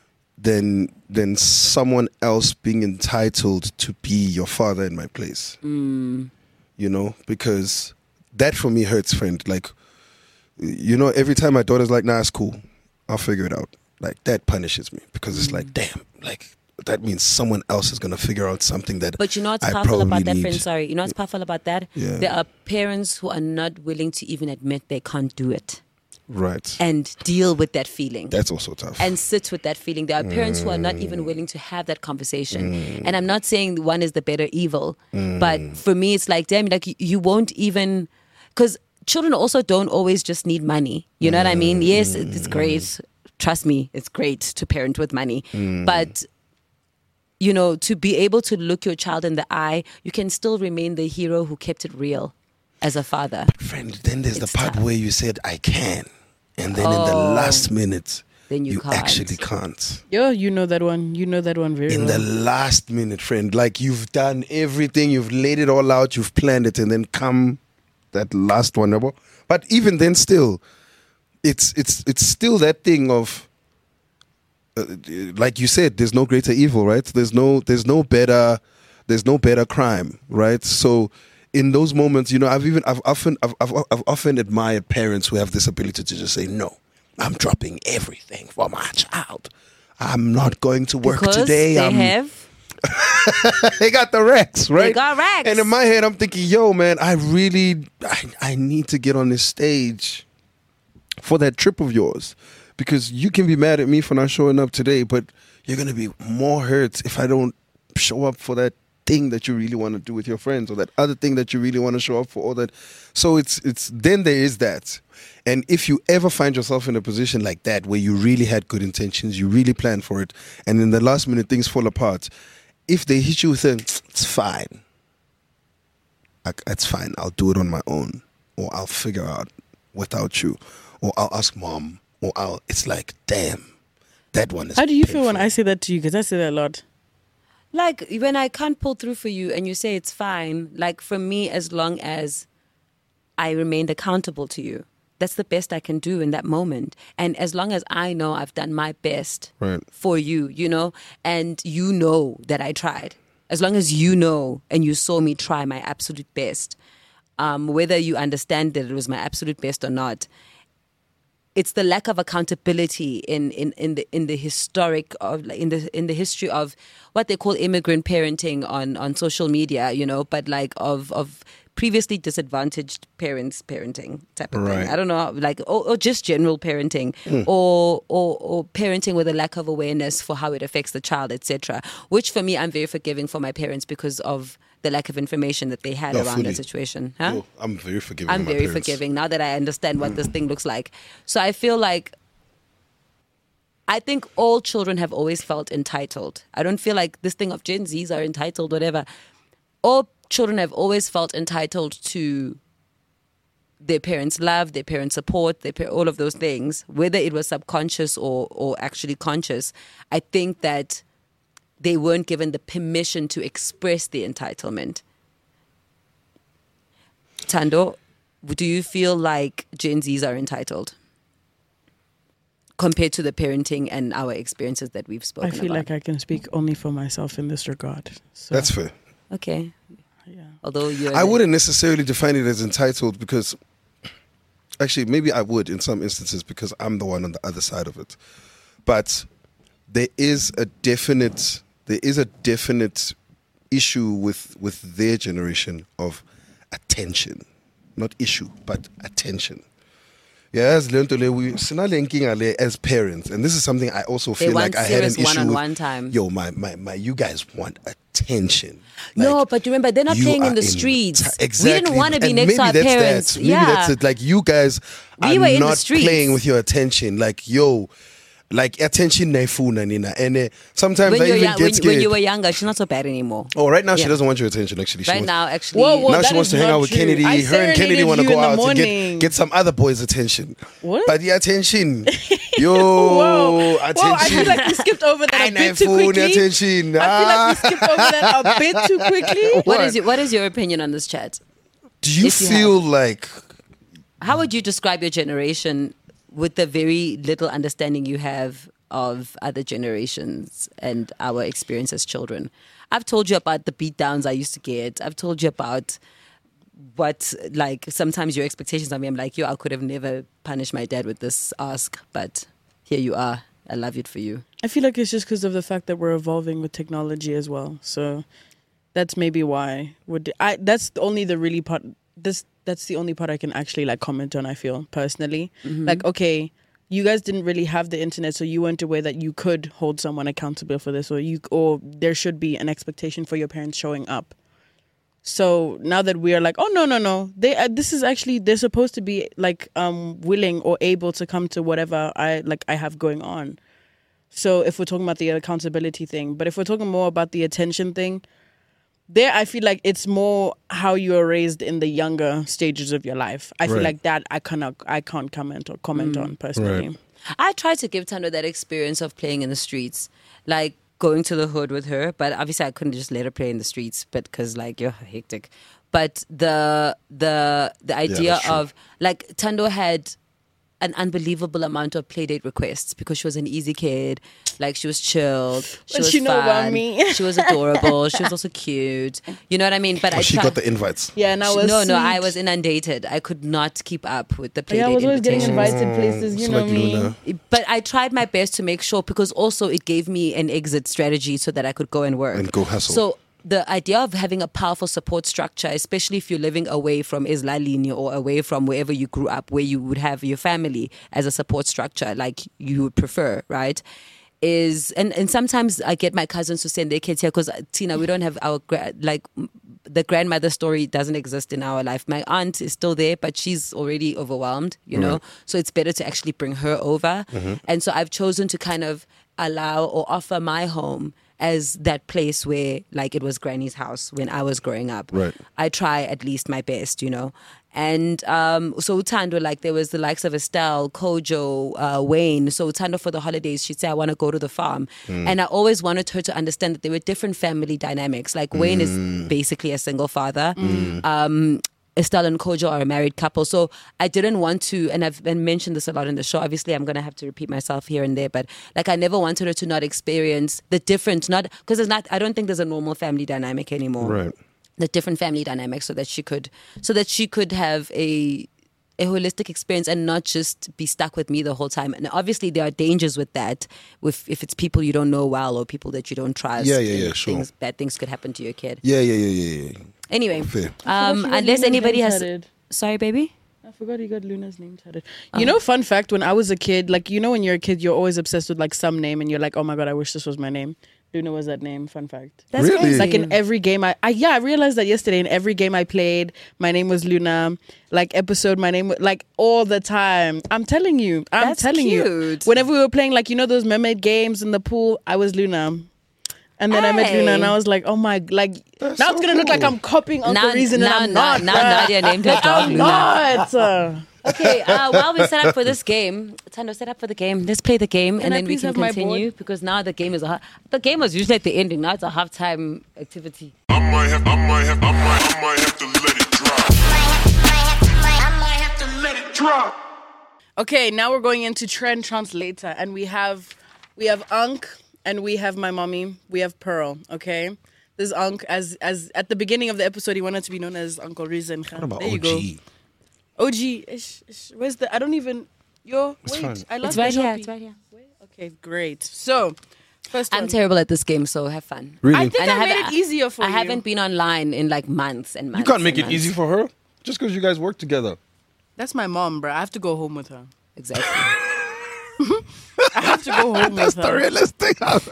someone else being entitled to be your father in my place. You know, because that for me hurts, friend. Like, you know, every time my daughter's like, nah, it's cool, I'll figure it out. Like, that punishes me because it's like, damn, like, that means someone else is going to figure out something that But you know what's I powerful about probably that, need. friend? Sorry. You know what's powerful about that? Yeah. There are parents who are not willing to even admit they can't do it Right. and deal with that feeling. That's also tough. And sit with that feeling. There are parents who are not even willing to have that conversation. And I'm not saying one is the better evil, but for me, it's like, damn, like you won't even, because children also don't always just need money. You know what I mean? Yes, it's great. Trust me, it's great to parent with money. But, you know, to be able to look your child in the eye, you can still remain the hero who kept it real as a father. Friend, then there's It's the part tough. where you said, I can. And then in the last minute, Then you can't. actually can't. Yo, you know that one. You know that one very In well. the last minute, friend, like you've done everything, you've laid it all out, you've planned it, and then come that last one. Yabo. But even then still, it's still that thing of, like you said, there's no greater evil, right? There's no better crime, right? So in those moments, you know, I've often admired parents who have this ability to just say, no, I'm dropping everything for my child. I'm not going to work Because today. They got the racks, right? They got racks. And in my head, I'm thinking, yo, man, I need to get on this stage for that trip of yours. Because you can be mad at me for not showing up today, but you're going to be more hurt if I don't show up for that thing that you really want to do with your friends, or that other thing that you really want to show up for, or that. So it's then there is that. And if you ever find yourself in a position like that where you really had good intentions, you really planned for it, and in the last minute things fall apart, if they hit you with it's fine. It's fine. I'll do it on my own, or I'll figure out without you, or I'll ask mom, or it's like, damn, that one is. How do you feel when painful. I say that to you? Because I say that a lot. Like when I can't pull through for you and you say it's fine, like for me, as long as I remained accountable to you, that's the best I can do in that moment. And as long as I know I've done my best Right. for you, you know, and you know that I tried, as long as you know and you saw me try my absolute best, whether you understand that it was my absolute best or not, it's the lack of accountability in the historic of in the history of what they call immigrant parenting on social media, you know, but like of previously disadvantaged parents parenting type of Right. thing. I don't know, like or just general parenting or parenting with a lack of awareness for how it affects the child, etc. Which for me, I'm very forgiving for my parents because of the lack of information that they had No, around fully. that situation. Huh? Yo, I'm very forgiving. I'm of my very parents. forgiving now that I understand what this thing looks like. So I feel like I think all children have always felt entitled. I don't feel like this thing of Gen Zs are entitled, whatever. All children have always felt entitled to their parents' love, their parents' support, all of those things, whether it was subconscious or actually conscious. I think that they weren't given the permission to express the entitlement. Tando, do you feel like Gen Zs are entitled compared to the parenting and our experiences that we've spoken I feel about? like I can speak only for myself in this regard. So, That's fair. Okay. yeah. Although you're... I wouldn't necessarily define it as entitled because, actually, maybe I would in some instances because I'm the one on the other side of it. But there is a definite issue with their generation of attention, not issue, but attention. Yeah, as as parents, and this is something I also They feel want like I had an serious issue one-on-one with. time. Yo, my, you guys want attention. No, Like, but remember, they're not you playing are in the streets. Exactly. We didn't want to be And next to our maybe that's parents. That. Maybe that's it. Like, you guys We are were in the not streets. playing with your attention. Like, yo, like attention naifuna nina. And sometimes When, I you're even young, get scared. when you were younger, she's not so bad anymore. Oh, right now she Yeah. doesn't want your attention. Actually, she Right wants, now, actually, Whoa. now she that wants is to hang not out with true. Kennedy. I Her and Kennedy serenaded want to you go in the out to morning. get some other boys' attention. What? But the attention, yo, Whoa. attention. Whoa, I feel like we skipped over that a bit too phone quickly. attention. I feel like we skipped over that a bit too quickly. what is your opinion on this chat? Do you if you feel like How would you describe your generation with the very little understanding you have of other generations and our experience as children? I've told you about the beatdowns I used to get. I've told you about what, like, sometimes your expectations of me. I'm like, yo, I could have never punished my dad with this ask, but here you are. I love it for you. I feel like it's just because of the fact that we're evolving with technology as well. So that's maybe why. That's only the really part. That's the only part I can actually like comment on. I feel personally, like, okay, you guys didn't really have the internet, so you weren't aware that you could hold someone accountable for this, or there should be an expectation for your parents showing up. So now that we are like, oh no, this is actually, they're supposed to be like willing or able to come to whatever I have going on. So if we're talking about the accountability thing, but if we're talking more about the attention thing, there I feel like it's more how you are raised in the younger stages of your life. I feel Right. like that I can't comment on personally. Right. I tried to give Tando that experience of playing in the streets, like going to the hood with her. But obviously, I couldn't just let her play in the streets, but because like you're hectic. But the idea that's true. of like Tando had an unbelievable amount of playdate requests because she was an easy kid. Like, she was chilled. She What was you know about fun, me? She was adorable. She was also cute. You know what I mean? But she got the invites? Yeah, and I was no, sweet. I was inundated. I could not keep up with the playdate Yeah, I was always getting invitations. invited places. You It's know like me. Luna. But I tried my best to make sure, because also it gave me an exit strategy so that I could go and work. And go hustle. So the idea of having a powerful support structure, especially if you're living away from Islalini or away from wherever you grew up, where you would have your family as a support structure, like you would prefer, right? Is and sometimes I get my cousins to send their kids here because Tina, we don't have our the grandmother story doesn't exist in our life. My aunt is still there, but she's already overwhelmed, you know. So it's better to actually bring her over. And so I've chosen to kind of allow or offer my home as that place where, like, it was Granny's house when I was growing up. Right. I try at least my best, you know. And so Utando, like, there was the likes of Estelle, Kojo, Wayne. So Utando, for the holidays, she'd say, I want to go to the farm. And I always wanted her to understand that there were different family dynamics. Like, Wayne is basically a single father. Estelle and Kojo are a married couple. So I didn't want to, and I've been mentioned this a lot in the show. Obviously, I'm going to have to repeat myself here and there, but like, I never wanted her to not experience the different, not because I don't think there's a normal family dynamic anymore. Right. The different family dynamics, so that she could have a holistic experience and not just be stuck with me the whole time. And obviously there are dangers with that, if it's people you don't know well or people that you don't trust. Yeah, sure. Bad things could happen to your kid. Yeah. Anyway, Fair. unless anybody has... Sorry, baby? I forgot you got Luna's name tatted. You know, fun fact, when I was a kid, like, you know, when you're a kid, you're always obsessed with like some name and you're like, oh my God, I wish this was my name. Luna was that name, fun fact. That's Really? crazy. Like in every game I realized that yesterday. In every game I played, my name was Luna. Like episode, my name was like all the time. I'm telling you. That's you. cute. Whenever we were playing, like, you know, those mermaid games in the pool, I was Luna. And then I met Hey. Luna and I was like, oh my, like, That's now so it's going to look like cool. I'm copying Uncle Reason and I'm not. Now bruh. Nadia named her dog I'm Luna. not. Okay, while we set up for this game, Tando, set up for the game. Let's play the game, and I then we please can have my continue, because now the game is the game was usually at the ending. Now it's a halftime activity. I might have to let it drop. I might have to let it drop. Okay, now we're going into Trend Translator, and we have Ankh, and we have my mommy, we have Pearl. Okay, this is Ankh. As at the beginning of the episode, he wanted to be known as Uncle Reason. What about there you OG? go. OG. Where's the? I don't even. Wait, fine. I lost It's right my here. Shopee. It's right here. Okay, great. So, first I'm one. terrible at this game, so have fun. Really? I think And I I made have- it easier for I you. haven't been online in like months and You months. can't make and it easy months. for her. Just because you guys work together. That's my mom, bro. I have to go home with her. Exactly. I have to go home That's with the her. realest thing I've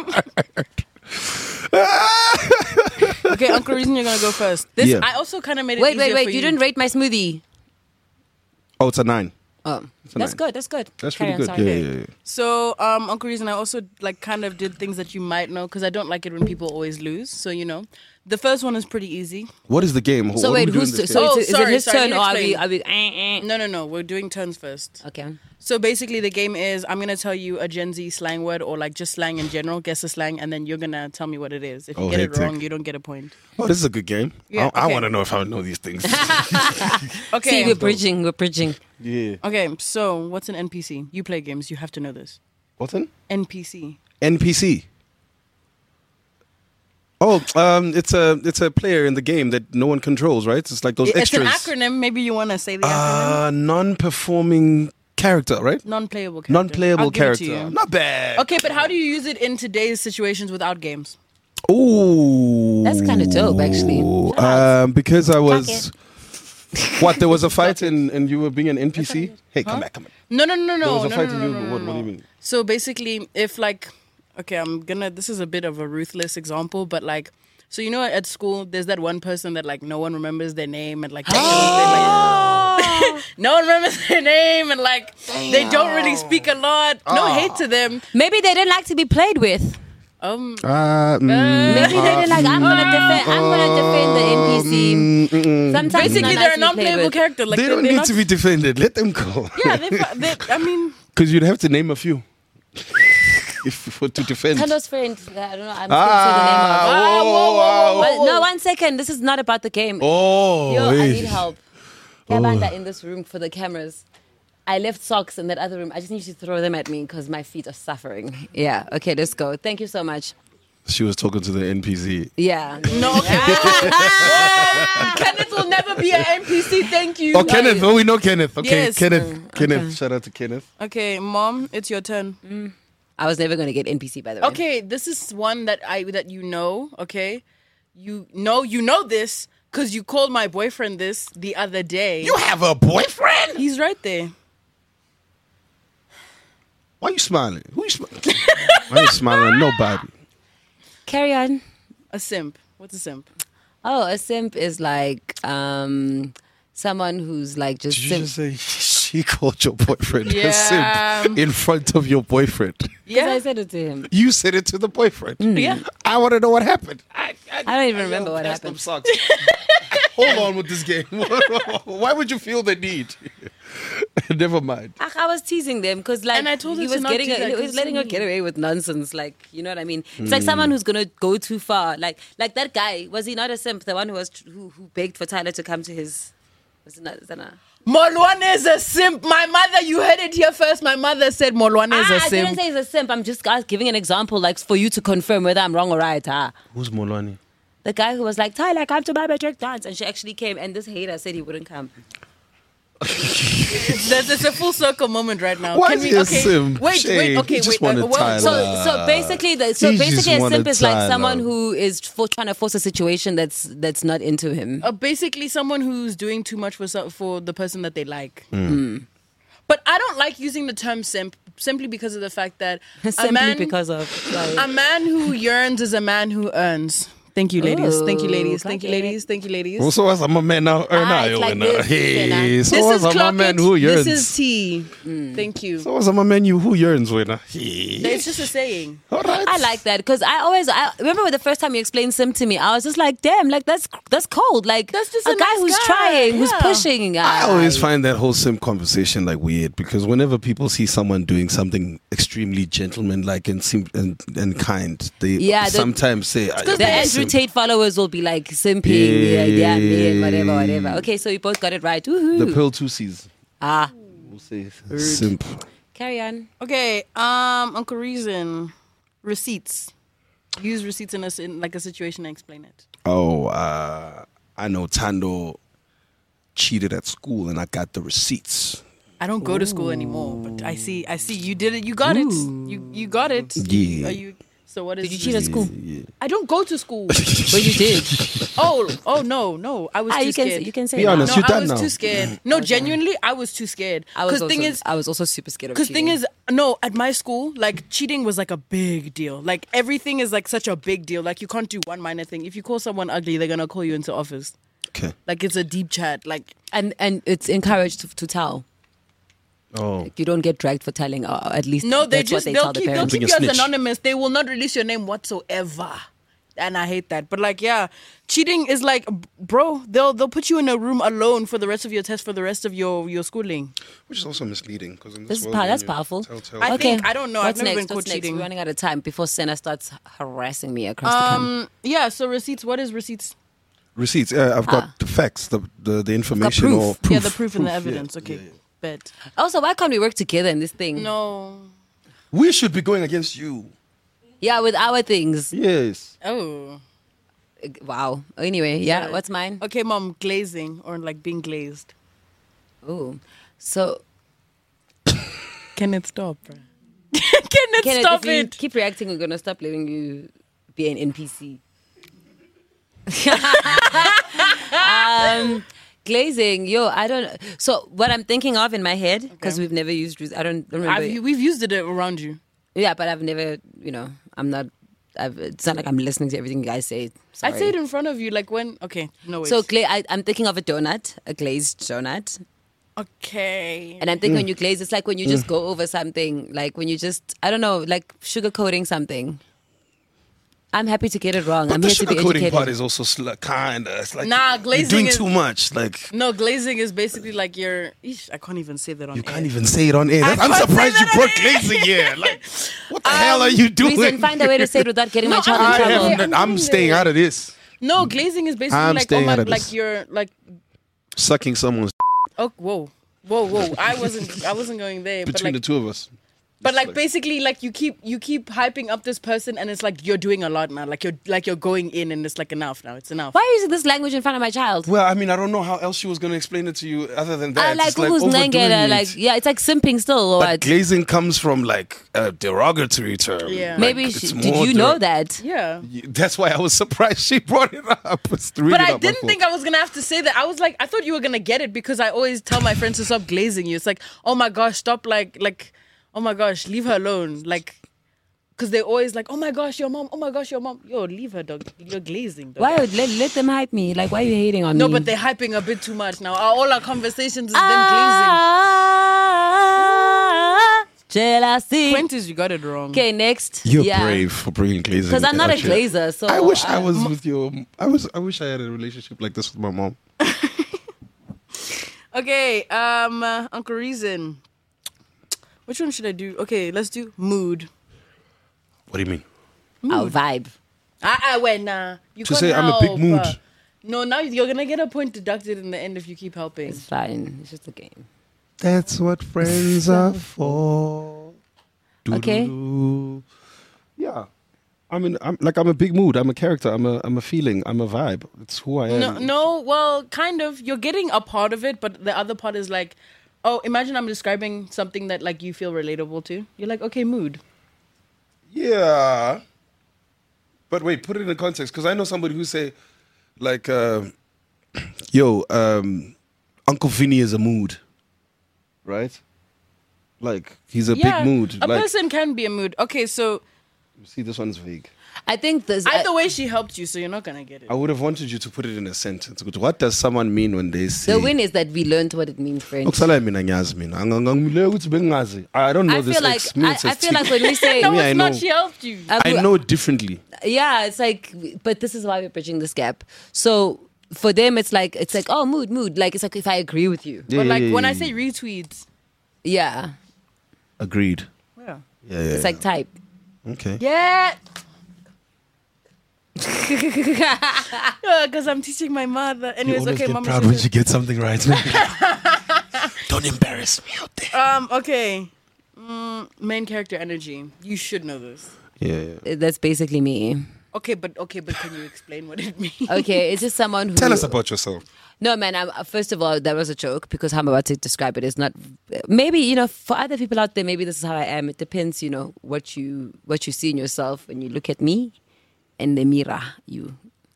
ever. Okay, Uncle Reason, you're gonna go first. This Yeah. I also kind of made it Wait. easier for You didn't rate my smoothie. Oh, it's a 9. Oh, a that's nine. good. That's good. That's Carry pretty on, good. sorry. Yeah. So, Uncle Reason, I also like kind of did things that you might know because I don't like it when people always lose. So the first one is pretty easy. What is the game? So What wait, are we doing who's this so game? Oh, is it sorry, his sorry, turn let or me are we? Mm. No, we're doing turns first. Okay. So basically, the game is I'm gonna tell you a Gen Z slang word or like just slang in general. Guess the slang, and then you're gonna tell me what it is. If you Oh, get it hectic. wrong, you don't get a point. Oh, this is a good game. Yeah, I okay. want to know if I know these things. Okay. See, we're bridging. We're bridging. Yeah. Okay. So what's an NPC? You play games. You have to know this. What's an NPC. NPC? Oh, it's a player in the game that no one controls, right? It's like those It's an extras. acronym. Maybe you want to say the acronym. Non-performing character, right? Non-playable character. Non-playable I'll give it to character. you. Not bad. Okay, but how do you use it in today's situations without games? Ooh. That's kinda dope, actually. Because I was. it. What? There was a fight and you were being an NPC. Hey, come back. No. There was a no, fight no, and no, you. no, What no. do you mean? So basically, if like, okay, this is a bit of a ruthless example, but like, so at school, there's that one person that like no one remembers their name and like, no one remembers their name and like they don't really speak a lot. No hate to them. Maybe they didn't like to be played with. Um, Maybe they didn't like. I'm gonna defend the NPC. Sometimes basically, not they're a nice to be played non-playable with. character. Like They don't they're need not- to be defended. Let them go. Yeah, I mean, Because you'd have to name a few. To defend. Tando's friend. I don't know. I'm scared to say the name of. whoa. But no, 1 second. This is not about the game. Oh, Yo, I wait. need help. Kabanda in this room for the cameras. I left socks in that other room. I just need you to throw them at me because my feet are suffering. Yeah. Okay, let's go. Thank you so much. She was talking to the NPC. Yeah. no, okay. Whoa. Kenneth will never be an NPC. Thank you. Oh, Kenneth. Oh, we know Kenneth. Okay, Yes. Kenneth. Kenneth. Shout out to Kenneth. Okay, Mom, it's your turn. I was never going to get NPC, by the way. Okay, this is one that you know. Okay, you know this because you called my boyfriend this the other day. You have a boyfriend? He's right there. Why you smiling? Who you smiling? Why you smiling at nobody? Carry on. A simp. What's a simp? Oh, a simp is like someone who's like just Did you simp. just say she called your boyfriend a Yeah. simp in front of your boyfriend? Because I Yeah. said it to him. You said it to the boyfriend. Yeah. I want to know what happened. I don't even remember what that's happened. them socks. Hold on with this game. Why would you feel the need? Never mind. I was teasing them because, like, And I told he her to was not getting, do that he 'cause was letting her it's get away with nonsense. Like, you know what I mean? It's like someone who's gonna go too far. Like that guy, was he not a simp? The one who begged for Tyler to come to his. Was it not? Is that not? Molwane is a simp. My mother, you heard it here first. My mother said Molwane is a I didn't simp. say he's a simp. I'm just giving an example, like, for you to confirm whether I'm wrong or right. Who's Molani? The guy who was like, Tyler, come to my matric dance, and she actually came, and this hater said he wouldn't come. It's a full circle moment right now. Why Can is we? he a Okay, simp? wait. Shame. Okay, He just wait. wanted Tyler. So basically, He just a wanted simp is like Tyler. someone who is trying to force a situation that's not into him. Basically, someone who's doing too much for the person that they like. But I don't like using the term simp simply because of the fact that Simply because of. a man who yearns is a man who earns. Thank you, ladies. Thank you, ladies. Thank you, okay. ladies. Thank you, ladies. Also, as I'm a man now, it's like this, Hey, so This as is I'm a clock man it. who yearns. This is tea. Thank you. So as I'm a man who yearns, winner. Hey. It's just a saying. All right. I like that because I remember when the first time you explained simp to me, I was just like, damn, like that's cold. Like That's just a a guy nice who's guy, trying, who's yeah. pushing. I always find that whole sim conversation like weird because whenever people see someone doing something extremely gentlemanlike and kind, they sometimes say, the Andrew Tate followers will be like simping, yeah, man, whatever. Okay, so you both got it right. Woohoo. The Pearl 2 C's. We'll say simp. Carry on. Okay, Uncle Reason, receipts. Use receipts in like a situation and explain it. Oh, I know Tando cheated at school and I got the receipts. I don't go to school anymore, but I see you did it. You got it. You got it. Yeah. So what is? Did you cheat at school? Yeah. I don't go to school. Well, you did. Oh no. I was too scared. you can say Be that. honest. No, You're I done was now. too scared. No, genuinely, I was too scared. I was thing also, is, I was also super scared of because cheating. thing is, no, at my school, like cheating was like a big deal. Like everything is like such a big deal. Like you can't do one minor thing. If you call someone ugly, they're gonna call you into office. Okay. Like it's a deep chat. Like and it's encouraged to tell. Oh. You don't get dragged for telling, or at least no, they that's just what they tell the they'll parents. keep Being you a as snitch. anonymous. They will not release your name whatsoever. And I hate that. But like, yeah, cheating is like, bro, they'll put you in a room alone for the rest of your test, for the rest of your schooling. Which is also misleading because in This this is world, that's when you powerful. tell- I Okay. think, I don't know. What's I've never next? been What's caught next? cheating. We're running out of time before Senna starts harassing me across the camera. Yeah, so receipts. What is receipts? Receipts. Yeah, I've got the facts, the information proof. or proof. Yeah, the proof and the yeah, evidence. Okay, yeah. bet. Also, why can't we work together in this thing? No. We should be going against you. Yeah, with our things. Yes. Oh. Wow. Anyway, yeah. Sorry. What's mine? Okay, mom, glazing or like being glazed. Oh, so Can it stop, bro? Can it Kenneth, stop if you it? keep reacting, we're gonna stop letting you be an NPC. Glazing, yo, I don't. So what I'm thinking of in my head, because we've never used. I don't remember. We've used it around you. Yeah, but I've never. I'm not. It's not like I'm listening to everything you guys say. Sorry. I'd say it in front of you, like when. Okay, no wait. So I'm thinking of a donut, a glazed donut. Okay. And I'm thinking when you glaze, it's like when you just go over something, like when you just, I don't know, like sugarcoating something. I'm happy to get it wrong. But I'm the here to be sugarcoating educated. part is also kind of. It's like Nah, you're glazing doing is- too much. Like No, glazing is basically like your. I can't even say that on you air. can't even say it on air. I I'm can't say surprised you that on brought air. glazing here. Like, what the hell are you doing? Reason, find a way to say it without getting my No, child I'm in not- trouble. I'm I'm getting staying there. out of this. No, glazing is basically I'm like staying out of like this. you're like. Sucking someone's Oh, whoa. I wasn't going there. between the but like, two of us. but like basically like you keep hyping up this person and it's like you're doing a lot now. Like you're going in and it's like enough now. It's enough. Why are you using this language in front of my child? Well, I mean, I don't know how else she was going to explain it to you other than that. I like It's like who's overdoing Nangela, it. like yeah, it's like simping still or But what? glazing comes from like a derogatory term. Yeah. Like, Maybe it's did more you know derog- that? Yeah. That's why I was surprised she brought it up. It's really But not I my didn't fault. think I was gonna have to say that. I was like, I thought you were gonna get it because I always tell my friends to stop glazing you. It's like, oh my gosh, stop like, oh my gosh, leave her alone. Like, because they're always like, oh my gosh, your mom. Oh my gosh, your mom. Yo, leave her, dog. You're glazing, dog. Why let them hype me? Like why are you hating on No, me? but they're hyping a bit too much now. All our conversations is them glazing. Jealousy. Quentis, you got it wrong. Okay, next. You're yeah. brave for bringing glazing. Because I'm not a out here. glazer, so I wish I was with your. I wish I had a relationship like this with my mom. Okay, Uncle Reason. Which one should I do? Okay, let's do mood. What do you mean? Our vibe. Wait, nah. You To can't say I'm a big help. mood. No, now you're gonna get a point deducted in the end if you keep helping. It's fine. It's just a game. That's what friends are for. Okay. Doo-doo-doo. Yeah. I mean, I'm a big mood. I'm a character. I'm a feeling. I'm a vibe. It's who I am. No, well, kind of. You're getting a part of it, but the other part is like, oh, imagine I'm describing something that like you feel relatable to. You're like, okay, mood. Yeah. But wait, put it in a context because I know somebody who say, like, Uncle Vinny is a mood, right? Like he's a big mood. A like, person can be a mood. Okay, so see, this one's vague. I think there's either way, she helped you, so you're not gonna get it. I would have wanted you to put it in a sentence. But what does someone mean when they say? the win is that we learned what it means French. Okusala mina ngiyazi mina. Angangileke ukuthi bengazi. I don't know I this. feel like I feel like when we say No, Me, it's I not. know. She helped you. I know it differently. Yeah, it's like, but this is why we're bridging this gap. So for them, it's like oh, mood. Like it's like if I agree with you. Yeah, But like yeah, when yeah, I yeah. say retweets, Yeah, Agreed. yeah, Yeah, it's like type. okay. yeah. Because I'm teaching my mother. You Anyways, always okay, get mama. proud says when it. you get something right. Don't embarrass me out there. Okay. Main character energy. You should know this. Yeah. That's basically me. Okay, but can you explain what it means? Okay, it's just someone who. Tell us about yourself. No, man. First of all, that was a joke because how I'm about to describe it is not. Maybe for other people out there, maybe this is how I am. It depends, what you see in yourself when you look at me, and the mirror you.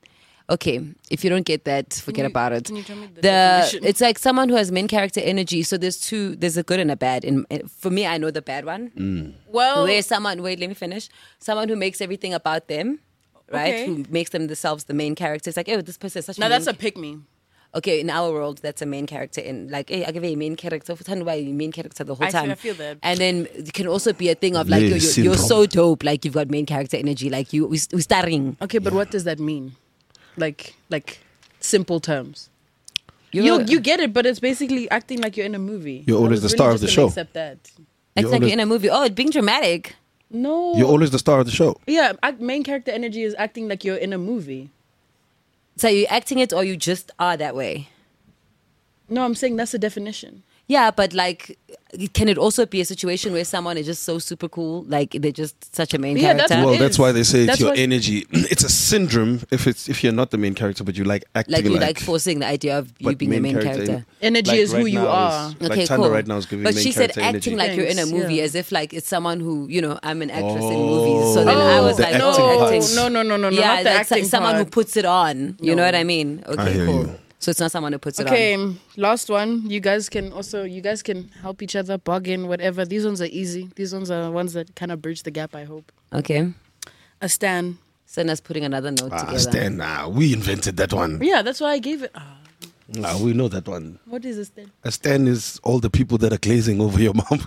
Okay, if you don't get that, forget about it. Can you tell me the definition? It's like someone who has main character energy. So there's a good and a bad. And for me, I know the bad one. Well, Where someone, wait, let me finish. Someone who makes everything about them, right? Okay. Who makes themselves the main character. It's like, oh, this person is such a now main that's a pick me. Okay, in our world, that's a main character. In like, hey, I give you a main character. Tell why you main character the whole time. I feel that. And then it can also be a thing of like, Yeah, you're so dope. Like you've got main character energy. Like we're starring. Okay, but what does that mean? Like simple terms. You're You get it, but it's basically acting like you're in a movie. You're always I was the star really of the just gonna show. Accept that. It's like always- you're in a movie. Oh, it's being dramatic. No. You're always the star of the show. Yeah, main character energy is acting like you're in a movie. So you're acting it or you just are that way? No, I'm saying that's the definition. Yeah, but like, can it also be a situation where someone is just so super cool, like they're just such a main Yeah, that's character? what Well, it that's is. why they say it's That's your why- energy. It's a syndrome if you're not the main character, but you like acting Like you like forcing the idea of you but being the main character. Energy Like is who right you now are. is- like Okay, Tanda cool. right now is giving but main she said character acting energy. like you're in a Thanks, movie, yeah. as if like it's someone who I'm an actress in movies. So then Oh, I was the like, acting oh, part. acting. No, Yeah, not the that's like acting someone who part. puts it on. You know No. what I mean? Okay, hear cool. you. So it's not someone who puts it Okay, on. last one. You guys can help each other, bargain, whatever. These ones are easy. These ones are ones that kind of bridge the gap, I hope. Okay. A stan. Senna's putting another note together. Stan, we invented that one. Yeah, that's why I gave it. We know that one. What is a stan? A Stan is all the people that are glazing over your mom.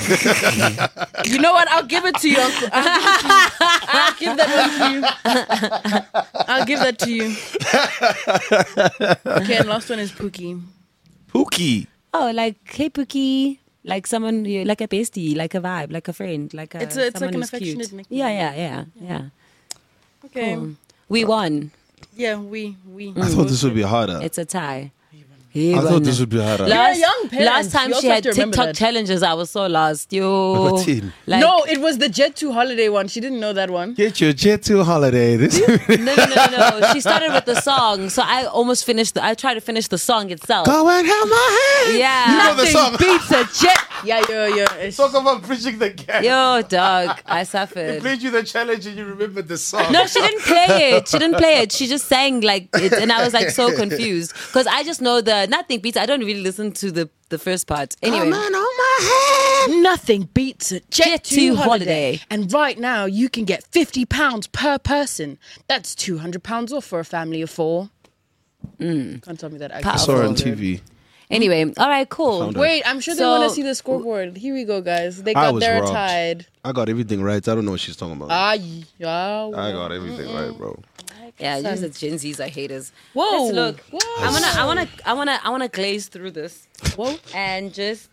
You know what? I'll give it to you, Uncle. I'll give that one to you. I'll give that to you. Okay, and last one is Pookie. Pookie. Oh, like, hey, Pookie. Like someone, like a bestie, like a vibe, like a friend, like a. It's like someone an who's cute. affectionate nickname. Yeah. Okay. Cool. We won. Yeah, we. I thought this would be harder. It's a tie. I thought this would be harder. You're a young parent. Last time You she also have had to remember TikTok that. challenges, I was so lost. Yo. 14. Like, No, it was the Jet 2 holiday one. She didn't know that one. Get your jet to holiday. This no. She started with the song, so I almost finished. I tried to finish the song itself. Go and have my hand. Yeah. You know the song. beats a jet. Yeah. Talk about bridging the gap. Yo, dog, I They suffered. played you the challenge and you remembered the song. No, she didn't play it. She just sang like it, and I was like so confused because I just know the nothing beats. I don't really listen to the first part. Anyway, Come on my hand. Nothing beats a Jet 2 holiday. holiday. And right now, you can get £50 per person. That's £200 off for a family of 4. Can't tell me that. I Powerful. saw her on TV. Anyway, all right, cool. Found her. Wait, I'm sure they So- want to see the scoreboard. Here we go, guys. They I got was their robbed. tied. I got everything right. I don't know what she's talking about. Yeah. I got everything right, bro. Yeah, you said Gen Zs are haters. Whoa. Let's look. Whoa. I wanna glaze through this Whoa. and just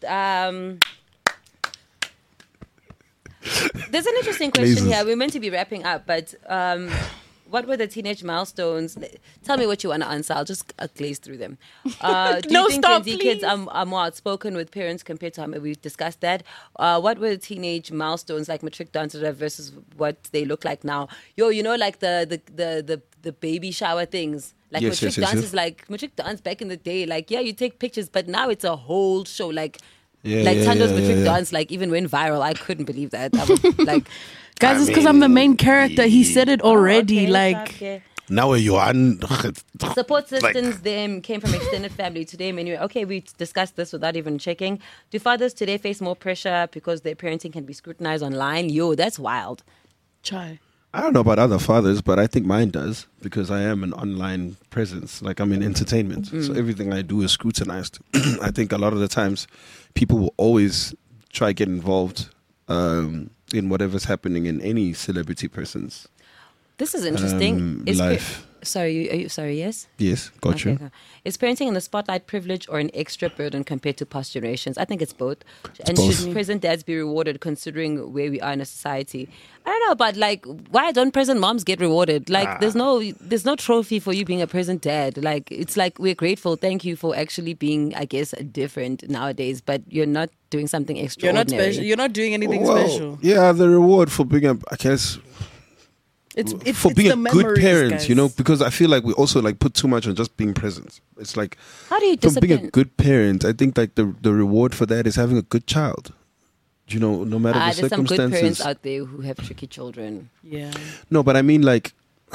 There's an interesting question Glazes. here. We're meant to be wrapping up, but what were the teenage milestones? Tell me what you want to answer. I'll just glaze through them. Do No, you think stop, Gen Z kids please. are more outspoken with parents compared to how we've discussed that? What were the teenage milestones like matric dance versus what they look like now? Yo, you know, like the baby shower things. Like Yes, matric yes, dance yes. is like matric dance back in the day. Like you take pictures, but now it's a whole show. Like Yeah, Tando's yeah, matric yeah. dance, like even went viral. I couldn't believe that. I was like. Guys, it's because I'm the main character. He said it already. Okay, like, okay. Now you are. Support systems them came from extended family today. Anyway, okay, we discussed this without even checking. Do fathers today face more pressure because their parenting can be scrutinized online? Yo, that's wild. chai. I don't know about other fathers, but I think mine does because I am an online presence. Like I'm in entertainment, so everything I do is scrutinized. I think a lot of the times people will always try to get involved in whatever's happening in any celebrity person's This is interesting. Is life. Sorry, are you sorry? Yes. Yes, got you. Okay. Is parenting in the spotlight privilege or an extra burden compared to past generations? I think it's both. And both. should present dads be rewarded considering where we are in a society? I don't know, but like, why don't present moms get rewarded? Like, there's no trophy for you being a present dad. Like, it's like we're grateful. Thank you for actually being, I guess, different nowadays. But you're not doing something You're extraordinary. not special. You're not doing anything Well, special. yeah, the reward for being a, I guess, It's for being the a good memories, parent, guys. you know, because I feel like we also like put too much on just being present. It's like How do you from being a discipline? good parent, I think like the reward for that is having a good child. You know, no matter the There's some good parents circumstances. out there who have tricky children. Yeah. No, but I mean like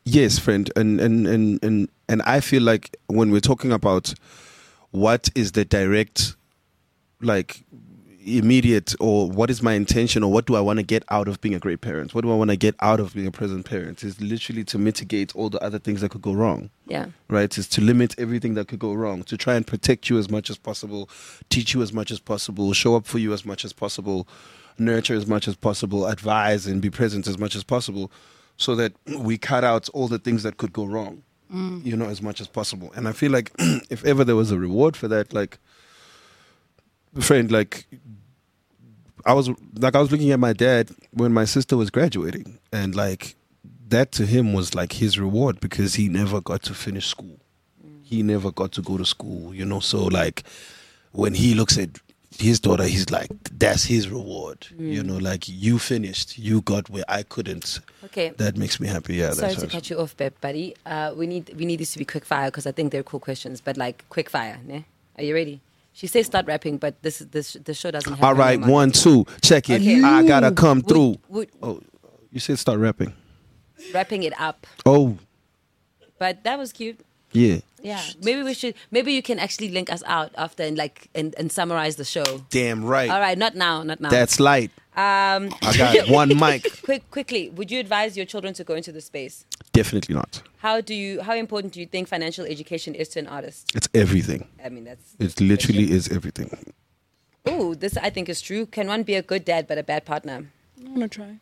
Yes, friend, and I feel like when we're talking about what is the direct, like, immediate, or what is my intention, or what do I want to get out of being a great parent, what do I want to get out of being a present parent, is literally to mitigate all the other things that could go wrong. Yeah. Right, is to limit everything that could go wrong, to try and protect you as much as possible, teach you as much as possible, show up for you as much as possible, nurture as much as possible, advise and be present as much as possible, so that we cut out all the things that could go wrong, as much as possible. And I feel like if ever there was a reward for that, like, friend, like, I was looking at my dad when my sister was graduating, and like, that to him was like his reward, because he never got to finish school. He never got to go to school, so like, when he looks at his daughter, he's like, that's his reward. Like, you finished, you got where I couldn't. Okay. That makes me happy. Yeah. Sorry to cut you off, buddy. We need this to be quick fire, because I think they're cool questions, but like, quick fire. Ne? Are you ready? She says start rapping, but this show doesn't have. All right, 1, 2, check it. Okay. I gotta come through. Oh, You said start rapping. wrapping it up. Oh, But that was cute. yeah. Yeah. Maybe you can actually link us out after and summarize the show. Damn right. All right, not now. That's light. I got one mic. Quickly, would you advise your children to go into the space? Definitely not. How important do you think financial education is to an artist? It's everything. I mean, that's It literally is everything. Oh, this I think is true. Can one be a good dad but a bad partner? I want to try.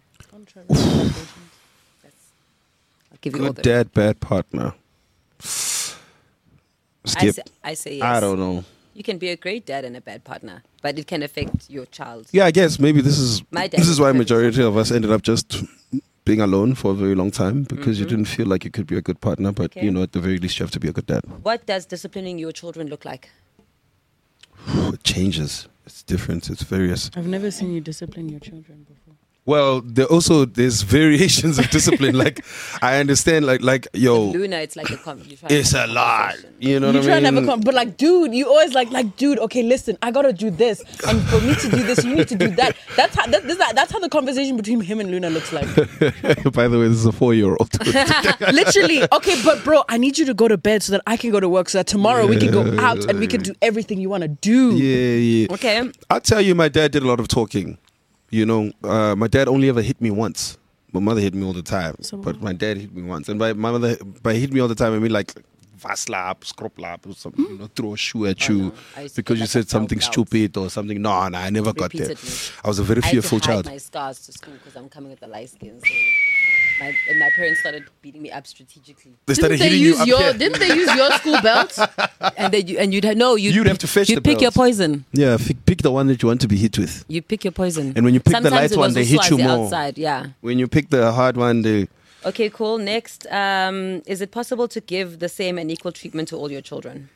I'll give you all Good the. dad, bad partner. Skip. I say yes. I don't know. You can be a great dad and a bad partner, but it can affect your child. Yeah, I guess maybe this is My dad this is is why perfect. majority of us ended up just being alone for a very long time, because you didn't feel like you could be a good partner, but Okay. at the very least you have to be a good dad. What does disciplining your children look like? It changes. It's different. It's various. I've never seen you discipline your children before. Well, there's variations of discipline. Like, I understand. Like yo, Luna, it's like you try to it's have a lot. conversation. You know You what try I and mean? never come, but like, dude, you always like, dude. Okay, listen, I gotta do this, and for me to do this, you need to do that. That's how the conversation between him and Luna looks like. By the way, this is a 4-year-old. Literally, okay, but bro, I need you to go to bed so that I can go to work, so that tomorrow we can go out and we can do everything you want to do. Yeah. Okay. I'll tell you, my dad did a lot of talking. My dad only ever hit me once. My mother hit me all the time, but my dad hit me once. And by hit me all the time, I mean like vaslap, scroplap, or something, throw a shoe at you I used to because get you like said a something belt. stupid or something. No, I never got there. Repeatedly. I was a very I fearful had to hide child. my scars to school because I'm coming with the light skin. So my parents started beating me up strategically. They started Didn't they hitting you use up your? here. Didn't they use your school belt? You'd have to fetch you'd the pick your belts. poison. Yeah, pick the one that you want to be hit with. You pick your poison. And when you pick the Sometimes light it one, was they hit you Uswazi more. outside. Yeah. When you pick the hard one, they... Okay, cool. Next, is it possible to give the same and equal treatment to all your children?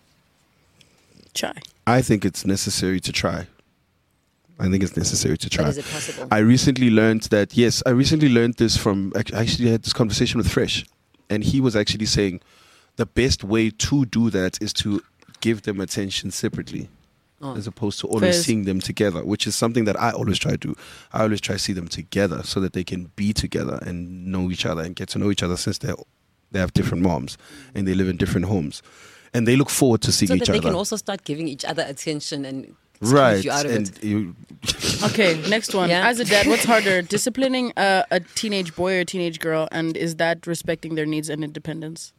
Try. I think it's necessary to try. But is it possible? I recently learned this from, I actually had this conversation with Fresh, and he was actually saying the best way to do that is to give them attention separately, as opposed to always Fairs. seeing them together, which is something that I always try to do. I always try to see them together so that they can be together and know each other and get to know each other, since they have different moms and they live in different homes. And they look forward to seeing So each that they other. can also start giving each other attention and Right. squeeze you out of And it. you, Okay, next one. Yeah. As a dad, what's harder, disciplining a teenage boy or a teenage girl, and is that respecting their needs and independence?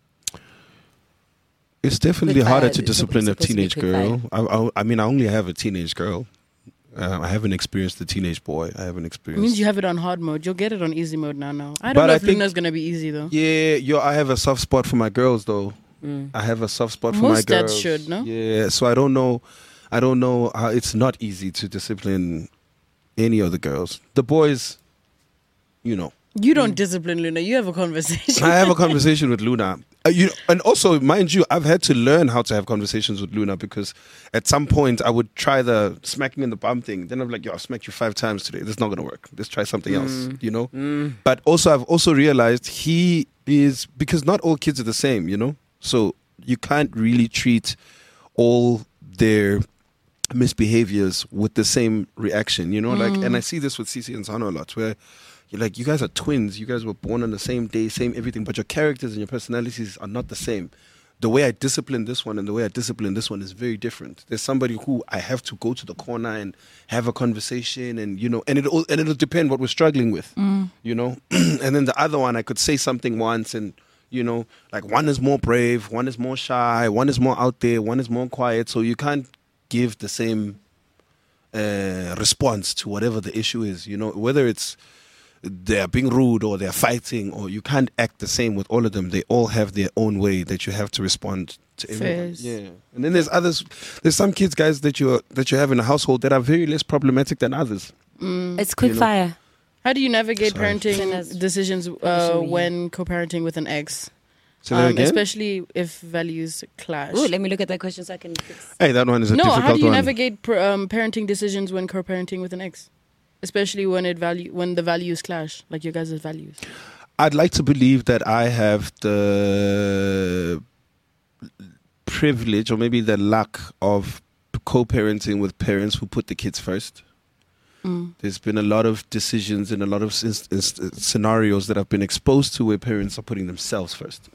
it's definitely Quick harder fire. to It's discipline a supposed to be teenage quick girl. I mean, I only have a teenage girl. I haven't experienced the teenage boy. I haven't It experienced. means you have it on hard mode. You'll get it on easy mode now. I But don't know I if think- Luna's gonna be easy though. Yeah, I have a soft spot for my girls, though. I have a soft spot for my Most dads girls. should, no? Yeah, so I don't know how it's not easy to discipline any of the girls. The boys, You don't discipline Luna. You have a conversation. I have a conversation with Luna. And also, mind you, I've had to learn how to have conversations with Luna, because at some point I would try the smacking in the bum thing. Then I'm like, I'll smack you 5 times today. This is not going to work. Let's try something else, But also, I've also realized he is, because not all kids are the same, So you can't really treat all their misbehaviors with the same reaction, Like, and I see this with Cici and Sano a lot, where you're like, you guys are twins. You guys were born on the same day, same everything, but your characters and your personalities are not the same. The way I discipline this one and the way I discipline this one is very different. There's somebody who I have to go to the corner and have a conversation, and it'll depend what we're struggling with, and then the other one I could say something once, and like one is more brave, one is more shy, one is more out there, one is more quiet. So you can't give the same response to whatever the issue is. Whether it's they're being rude or they're fighting, or you can't act the same with all of them. They all have their own way that you have to respond to everyone. Fairs. Yeah. And then there's others. There's some kids, guys, that you have in a household that are very less problematic than others. It's quick fire. How do you navigate Sorry. parenting decisions when co-parenting with an ex? Say that again? Especially if values clash. Ooh, let me look at that question so I can fix. Hey, that one is a No, difficult how do you one. navigate parenting decisions when co-parenting with an ex? Especially when when the values clash, like your guys' values. I'd like to believe that I have the privilege or maybe the luck of co-parenting with parents who put the kids first. There's been a lot of decisions and a lot of scenarios that I've been exposed to where parents are putting themselves first,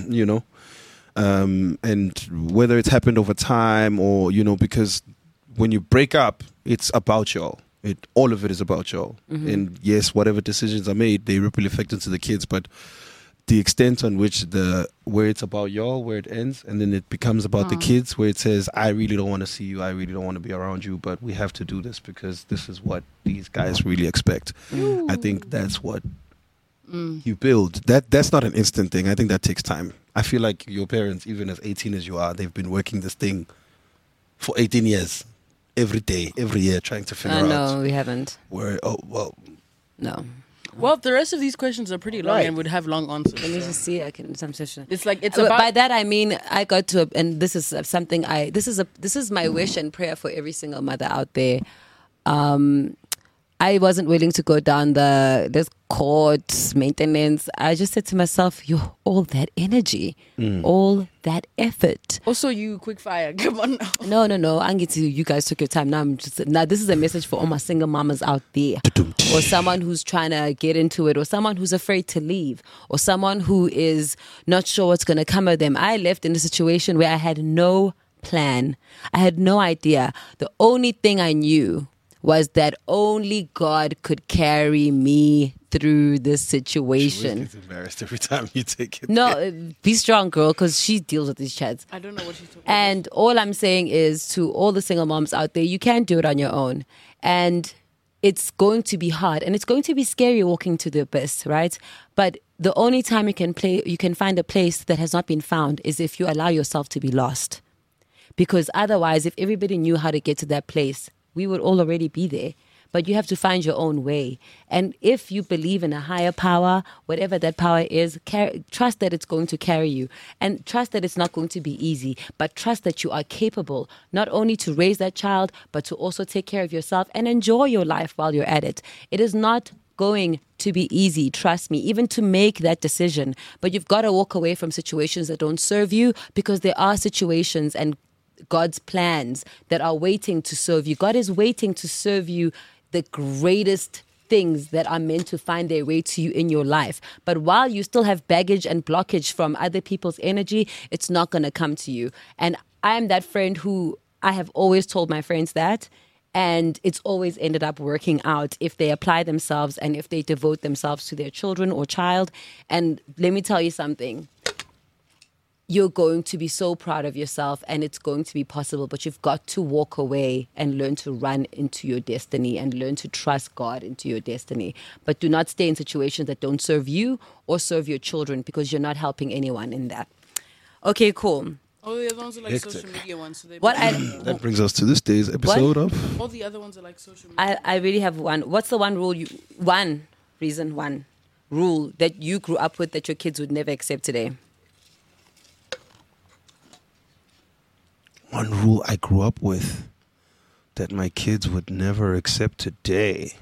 and whether it's happened over time or, because when you break up, it's about y'all. All of it is about y'all. And yes, whatever decisions are made, they ripple effect into the kids, but the extent on which where it's about y'all, where it ends, and then it becomes about the kids, where it says, I really don't want to see you, I really don't want to be around you, but we have to do this because this is what these guys really expect. I think that's what you build. That's not an instant thing. I think that takes time. I feel like your parents, even as 18 as you are, they've been working this thing for 18 years. Every day, every year, trying to figure out. No, we haven't. No. Well, the rest of these questions are pretty long Right. and would have long answers. Let me just see. I can some session. It's like it's But about by that I mean I got to, and this is something this is my wish and prayer for every single mother out there. I wasn't willing to go down this court maintenance. I just said to myself, all that energy, all that effort. also you quick fire. Come on now. No. I'm getting you guys took your time. Now this is a message for all my single mamas out there, or someone who's trying to get into it, or someone who's afraid to leave, or someone who is not sure what's going to come of them. I left in a situation where I had no plan. I had no idea. The only thing I knew was that only God could carry me through this situation. She's embarrassed every time you take it. No, be strong, girl, because she deals with these chats. I don't know what she's talking And all I'm saying is to all the single moms out there, you can't do it on your own. And it's going to be hard and it's going to be scary walking to the abyss, right? But the only time you can find a place that has not been found is if you allow yourself to be lost. Because otherwise, if everybody knew how to get to that place, we would all already be there. But you have to find your own way. And if you believe in a higher power, whatever that power is, trust that it's going to carry you. And trust that it's not going to be easy. But trust that you are capable, not only to raise that child, but to also take care of yourself and enjoy your life while you're at it. It is not going to be easy, trust me, even to make that decision. But you've got to walk away from situations that don't serve you, because there are situations and God's plans that are waiting to serve you. God is waiting to serve you the greatest things that are meant to find their way to you in your life. But while you still have baggage and blockage from other people's energy, it's not going to come to you. And I'm that friend who I have always told my friends that, and it's always ended up working out if they apply themselves and if they devote themselves to their children or child. And let me tell you something. You're going to be so proud of yourself and it's going to be possible, but you've got to walk away and learn to run into your destiny and learn to trust God into your destiny. But do not stay in situations that don't serve you or serve your children, because you're not helping anyone in that. Okay, cool. All the other ones are like Hectic. social media ones. So they That brings us to this day's episode of all the other ones are like social media. I really have one. What's the one rule one rule that you grew up with that your kids would never accept today? one rule I grew up with that my kids would never accept today.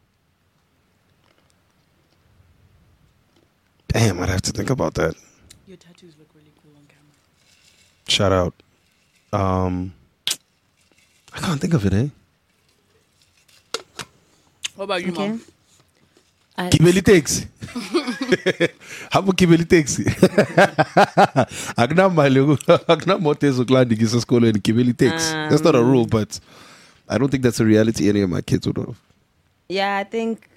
Damn, I'd have to think about that. Your tattoos look really cool on camera. Shout out. I can't think of it, eh? What about you, Okay. Mom? Gibeli taxi. Hamba gibeli taxi. Akunamoto ezokulanda ngisa esikolweni gibeli taxi. That's not a rule, but I don't think that's a reality any of my kids would have. Yeah, I think,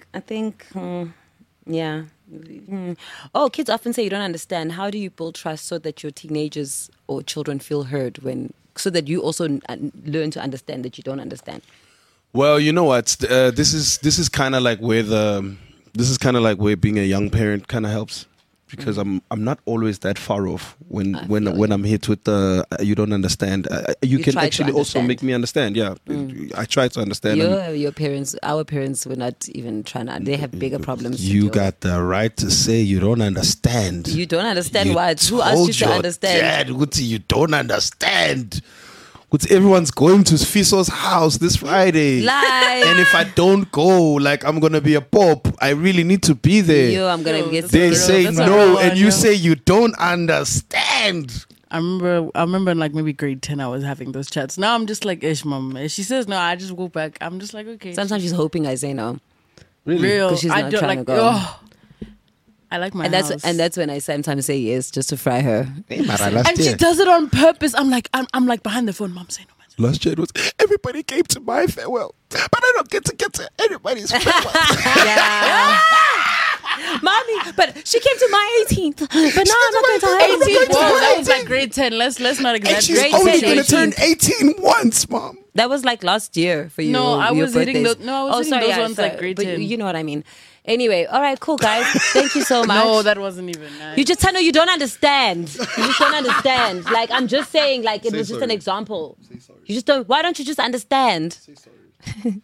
yeah. Oh, kids often say you don't understand. How do you build trust so that your teenagers or children feel heard so that you also learn to understand that you don't understand? Well, you know what? This is kind of like where being a young parent kind of helps, because I'm not always that far off when I'm hit with the you don't understand. You can actually also make me understand. Yeah, I try to understand. Your parents, our parents, were not even trying to. They have bigger problems. You got the right to say you don't understand. You don't understand what? Who asked you to understand? Dad, you don't understand. Everyone's going to Fiso's house this Friday. Live. And if I don't go, like, I'm going to be a pope. I really need to be there. I'm going to get They say no, and you say you don't understand. I remember in like maybe grade 10, I was having those chats. Now I'm just like, ish, mom. If she says no, I just go back. I'm just like, okay. Sometimes she's hoping I say no. Really? Real. Because she's not trying to go. Oh, I like my house. And that's when I sometimes say yes, just to fry her. And she does it on purpose. I'm like behind the phone. Mom, say no. Last year was everybody came to my farewell, but I don't get to anybody's farewell. Yeah. Mommy, but she came to my 18th. But now I'm not going to her 18th. Whoa, that was like grade 10. Let's not And exaggerate. she's Grade only 10, going to turn 18. 18 once, Mom. That was like last year for you. No, I your was hitting birthdays. hitting those ones like grade but 10. You know what I mean. Anyway, all right, cool, guys. Thank you so much. No, that wasn't even nice. You just tell her you don't understand. You just don't understand. Like, I'm just saying, like, it was just an example. Say sorry. You just don't. Why don't you just understand? Say sorry.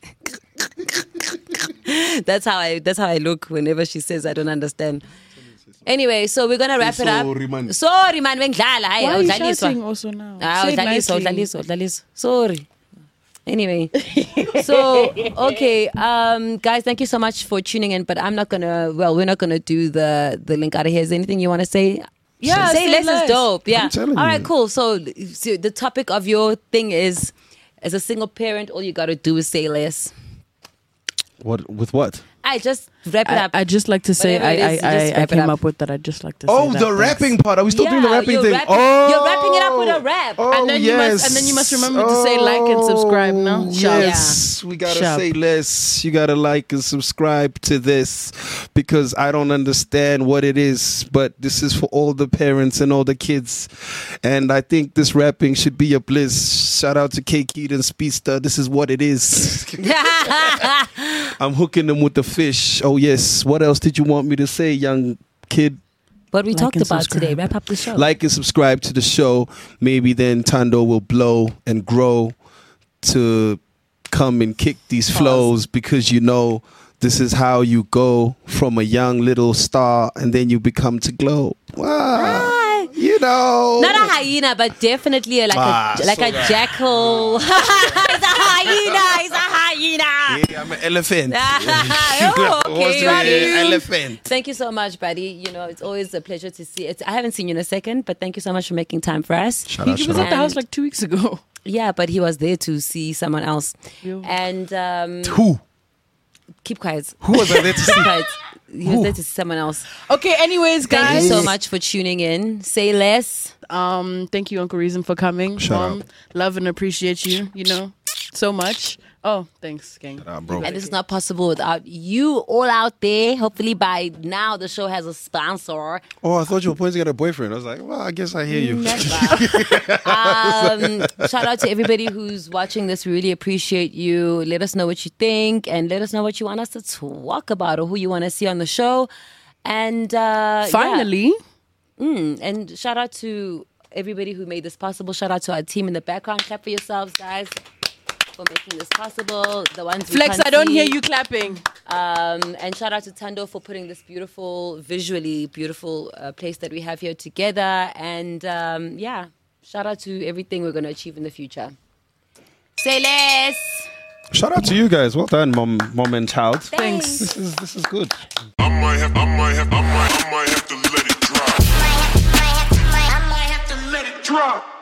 That's how I look whenever she says I don't understand. Anyway, so we're gonna wrap it up. Sorry, man. Sorry, man. Wengdlala. Hayi, Why are you awudlaliswa. shouting also now? Ah, Say it udlaliswa. nicely. Sorry. Anyway, so okay, guys, thank you so much for tuning in. But we're not gonna do the link out of here. Is there anything you want to say? Yeah, say less is dope. Yeah. I'm telling All right, you. cool. So the topic of your thing is, as a single parent, all you gotta do is say less. What with what? I just wrap it up. I just like to say Whatever it is, just I wrap it came up. up with that. I just like to say Oh, that. the Thanks. rapping part. Are we still doing the rapping you're thing? Rapping, Oh, you're wrapping it up with a rap. Oh, And then you must remember to say like and subscribe now. Sharp. Yes, we gotta Sharp. say less. You gotta like and subscribe to this, because I don't understand what it is, but this is for all the parents and all the kids, and I think this rapping should be a bliss. Shout out to K Keaton Speedster. This is what it is. I'm hooking them with the fish. Oh yes. What else did you want me to say, young kid? What we talked and about subscribe. today. Wrap up the show. Like and subscribe to the show. Maybe then Tando will blow and grow to come and kick these flows, because you know this is how you go from a young little star and then you become to glow. Wow. You know. Not a hyena, but definitely a jackal. He's a hyena. Yeah, I'm an elephant. Oh, okay, What's buddy. the elephant? Thank you so much, buddy. You know, it's always a pleasure to see it. I haven't seen you in a second, but thank you so much for making time for us. Shout out, He shout was out. at the house like 2 weeks ago. Yeah, but he was there to see someone else. Yo. And Who? keep quiet. Who was I there to Keep see? quiet. He was there to see someone else. Okay, anyways, Thank guys. you so much for tuning in. Say less. Thank you, Uncle Reason, for coming. Shout Mom, out. love and appreciate you, so much. Oh, thanks, gang. Bro. And this is not possible without you all out there. Hopefully by now the show has a sponsor. Oh, I thought you were pointing at a boyfriend. I was like, well, I guess I hear you. Shout out to everybody who's watching this. We really appreciate you. Let us know what you think, and let us know what you want us to talk about, or who you want to see on the show. And Finally. and shout out to everybody who made this possible. Shout out to our team in the background. Clap for yourselves, guys, for making this possible. The ones we Flex, can't I don't see. hear you clapping. And shout out to Tando for putting this visually beautiful place that we have here together. And shout out to everything we're going to achieve in the future. Say less. Shout out to you guys. Well done, mom and child. Thanks. This is good. I might have to let it drop. I might have to let it drop.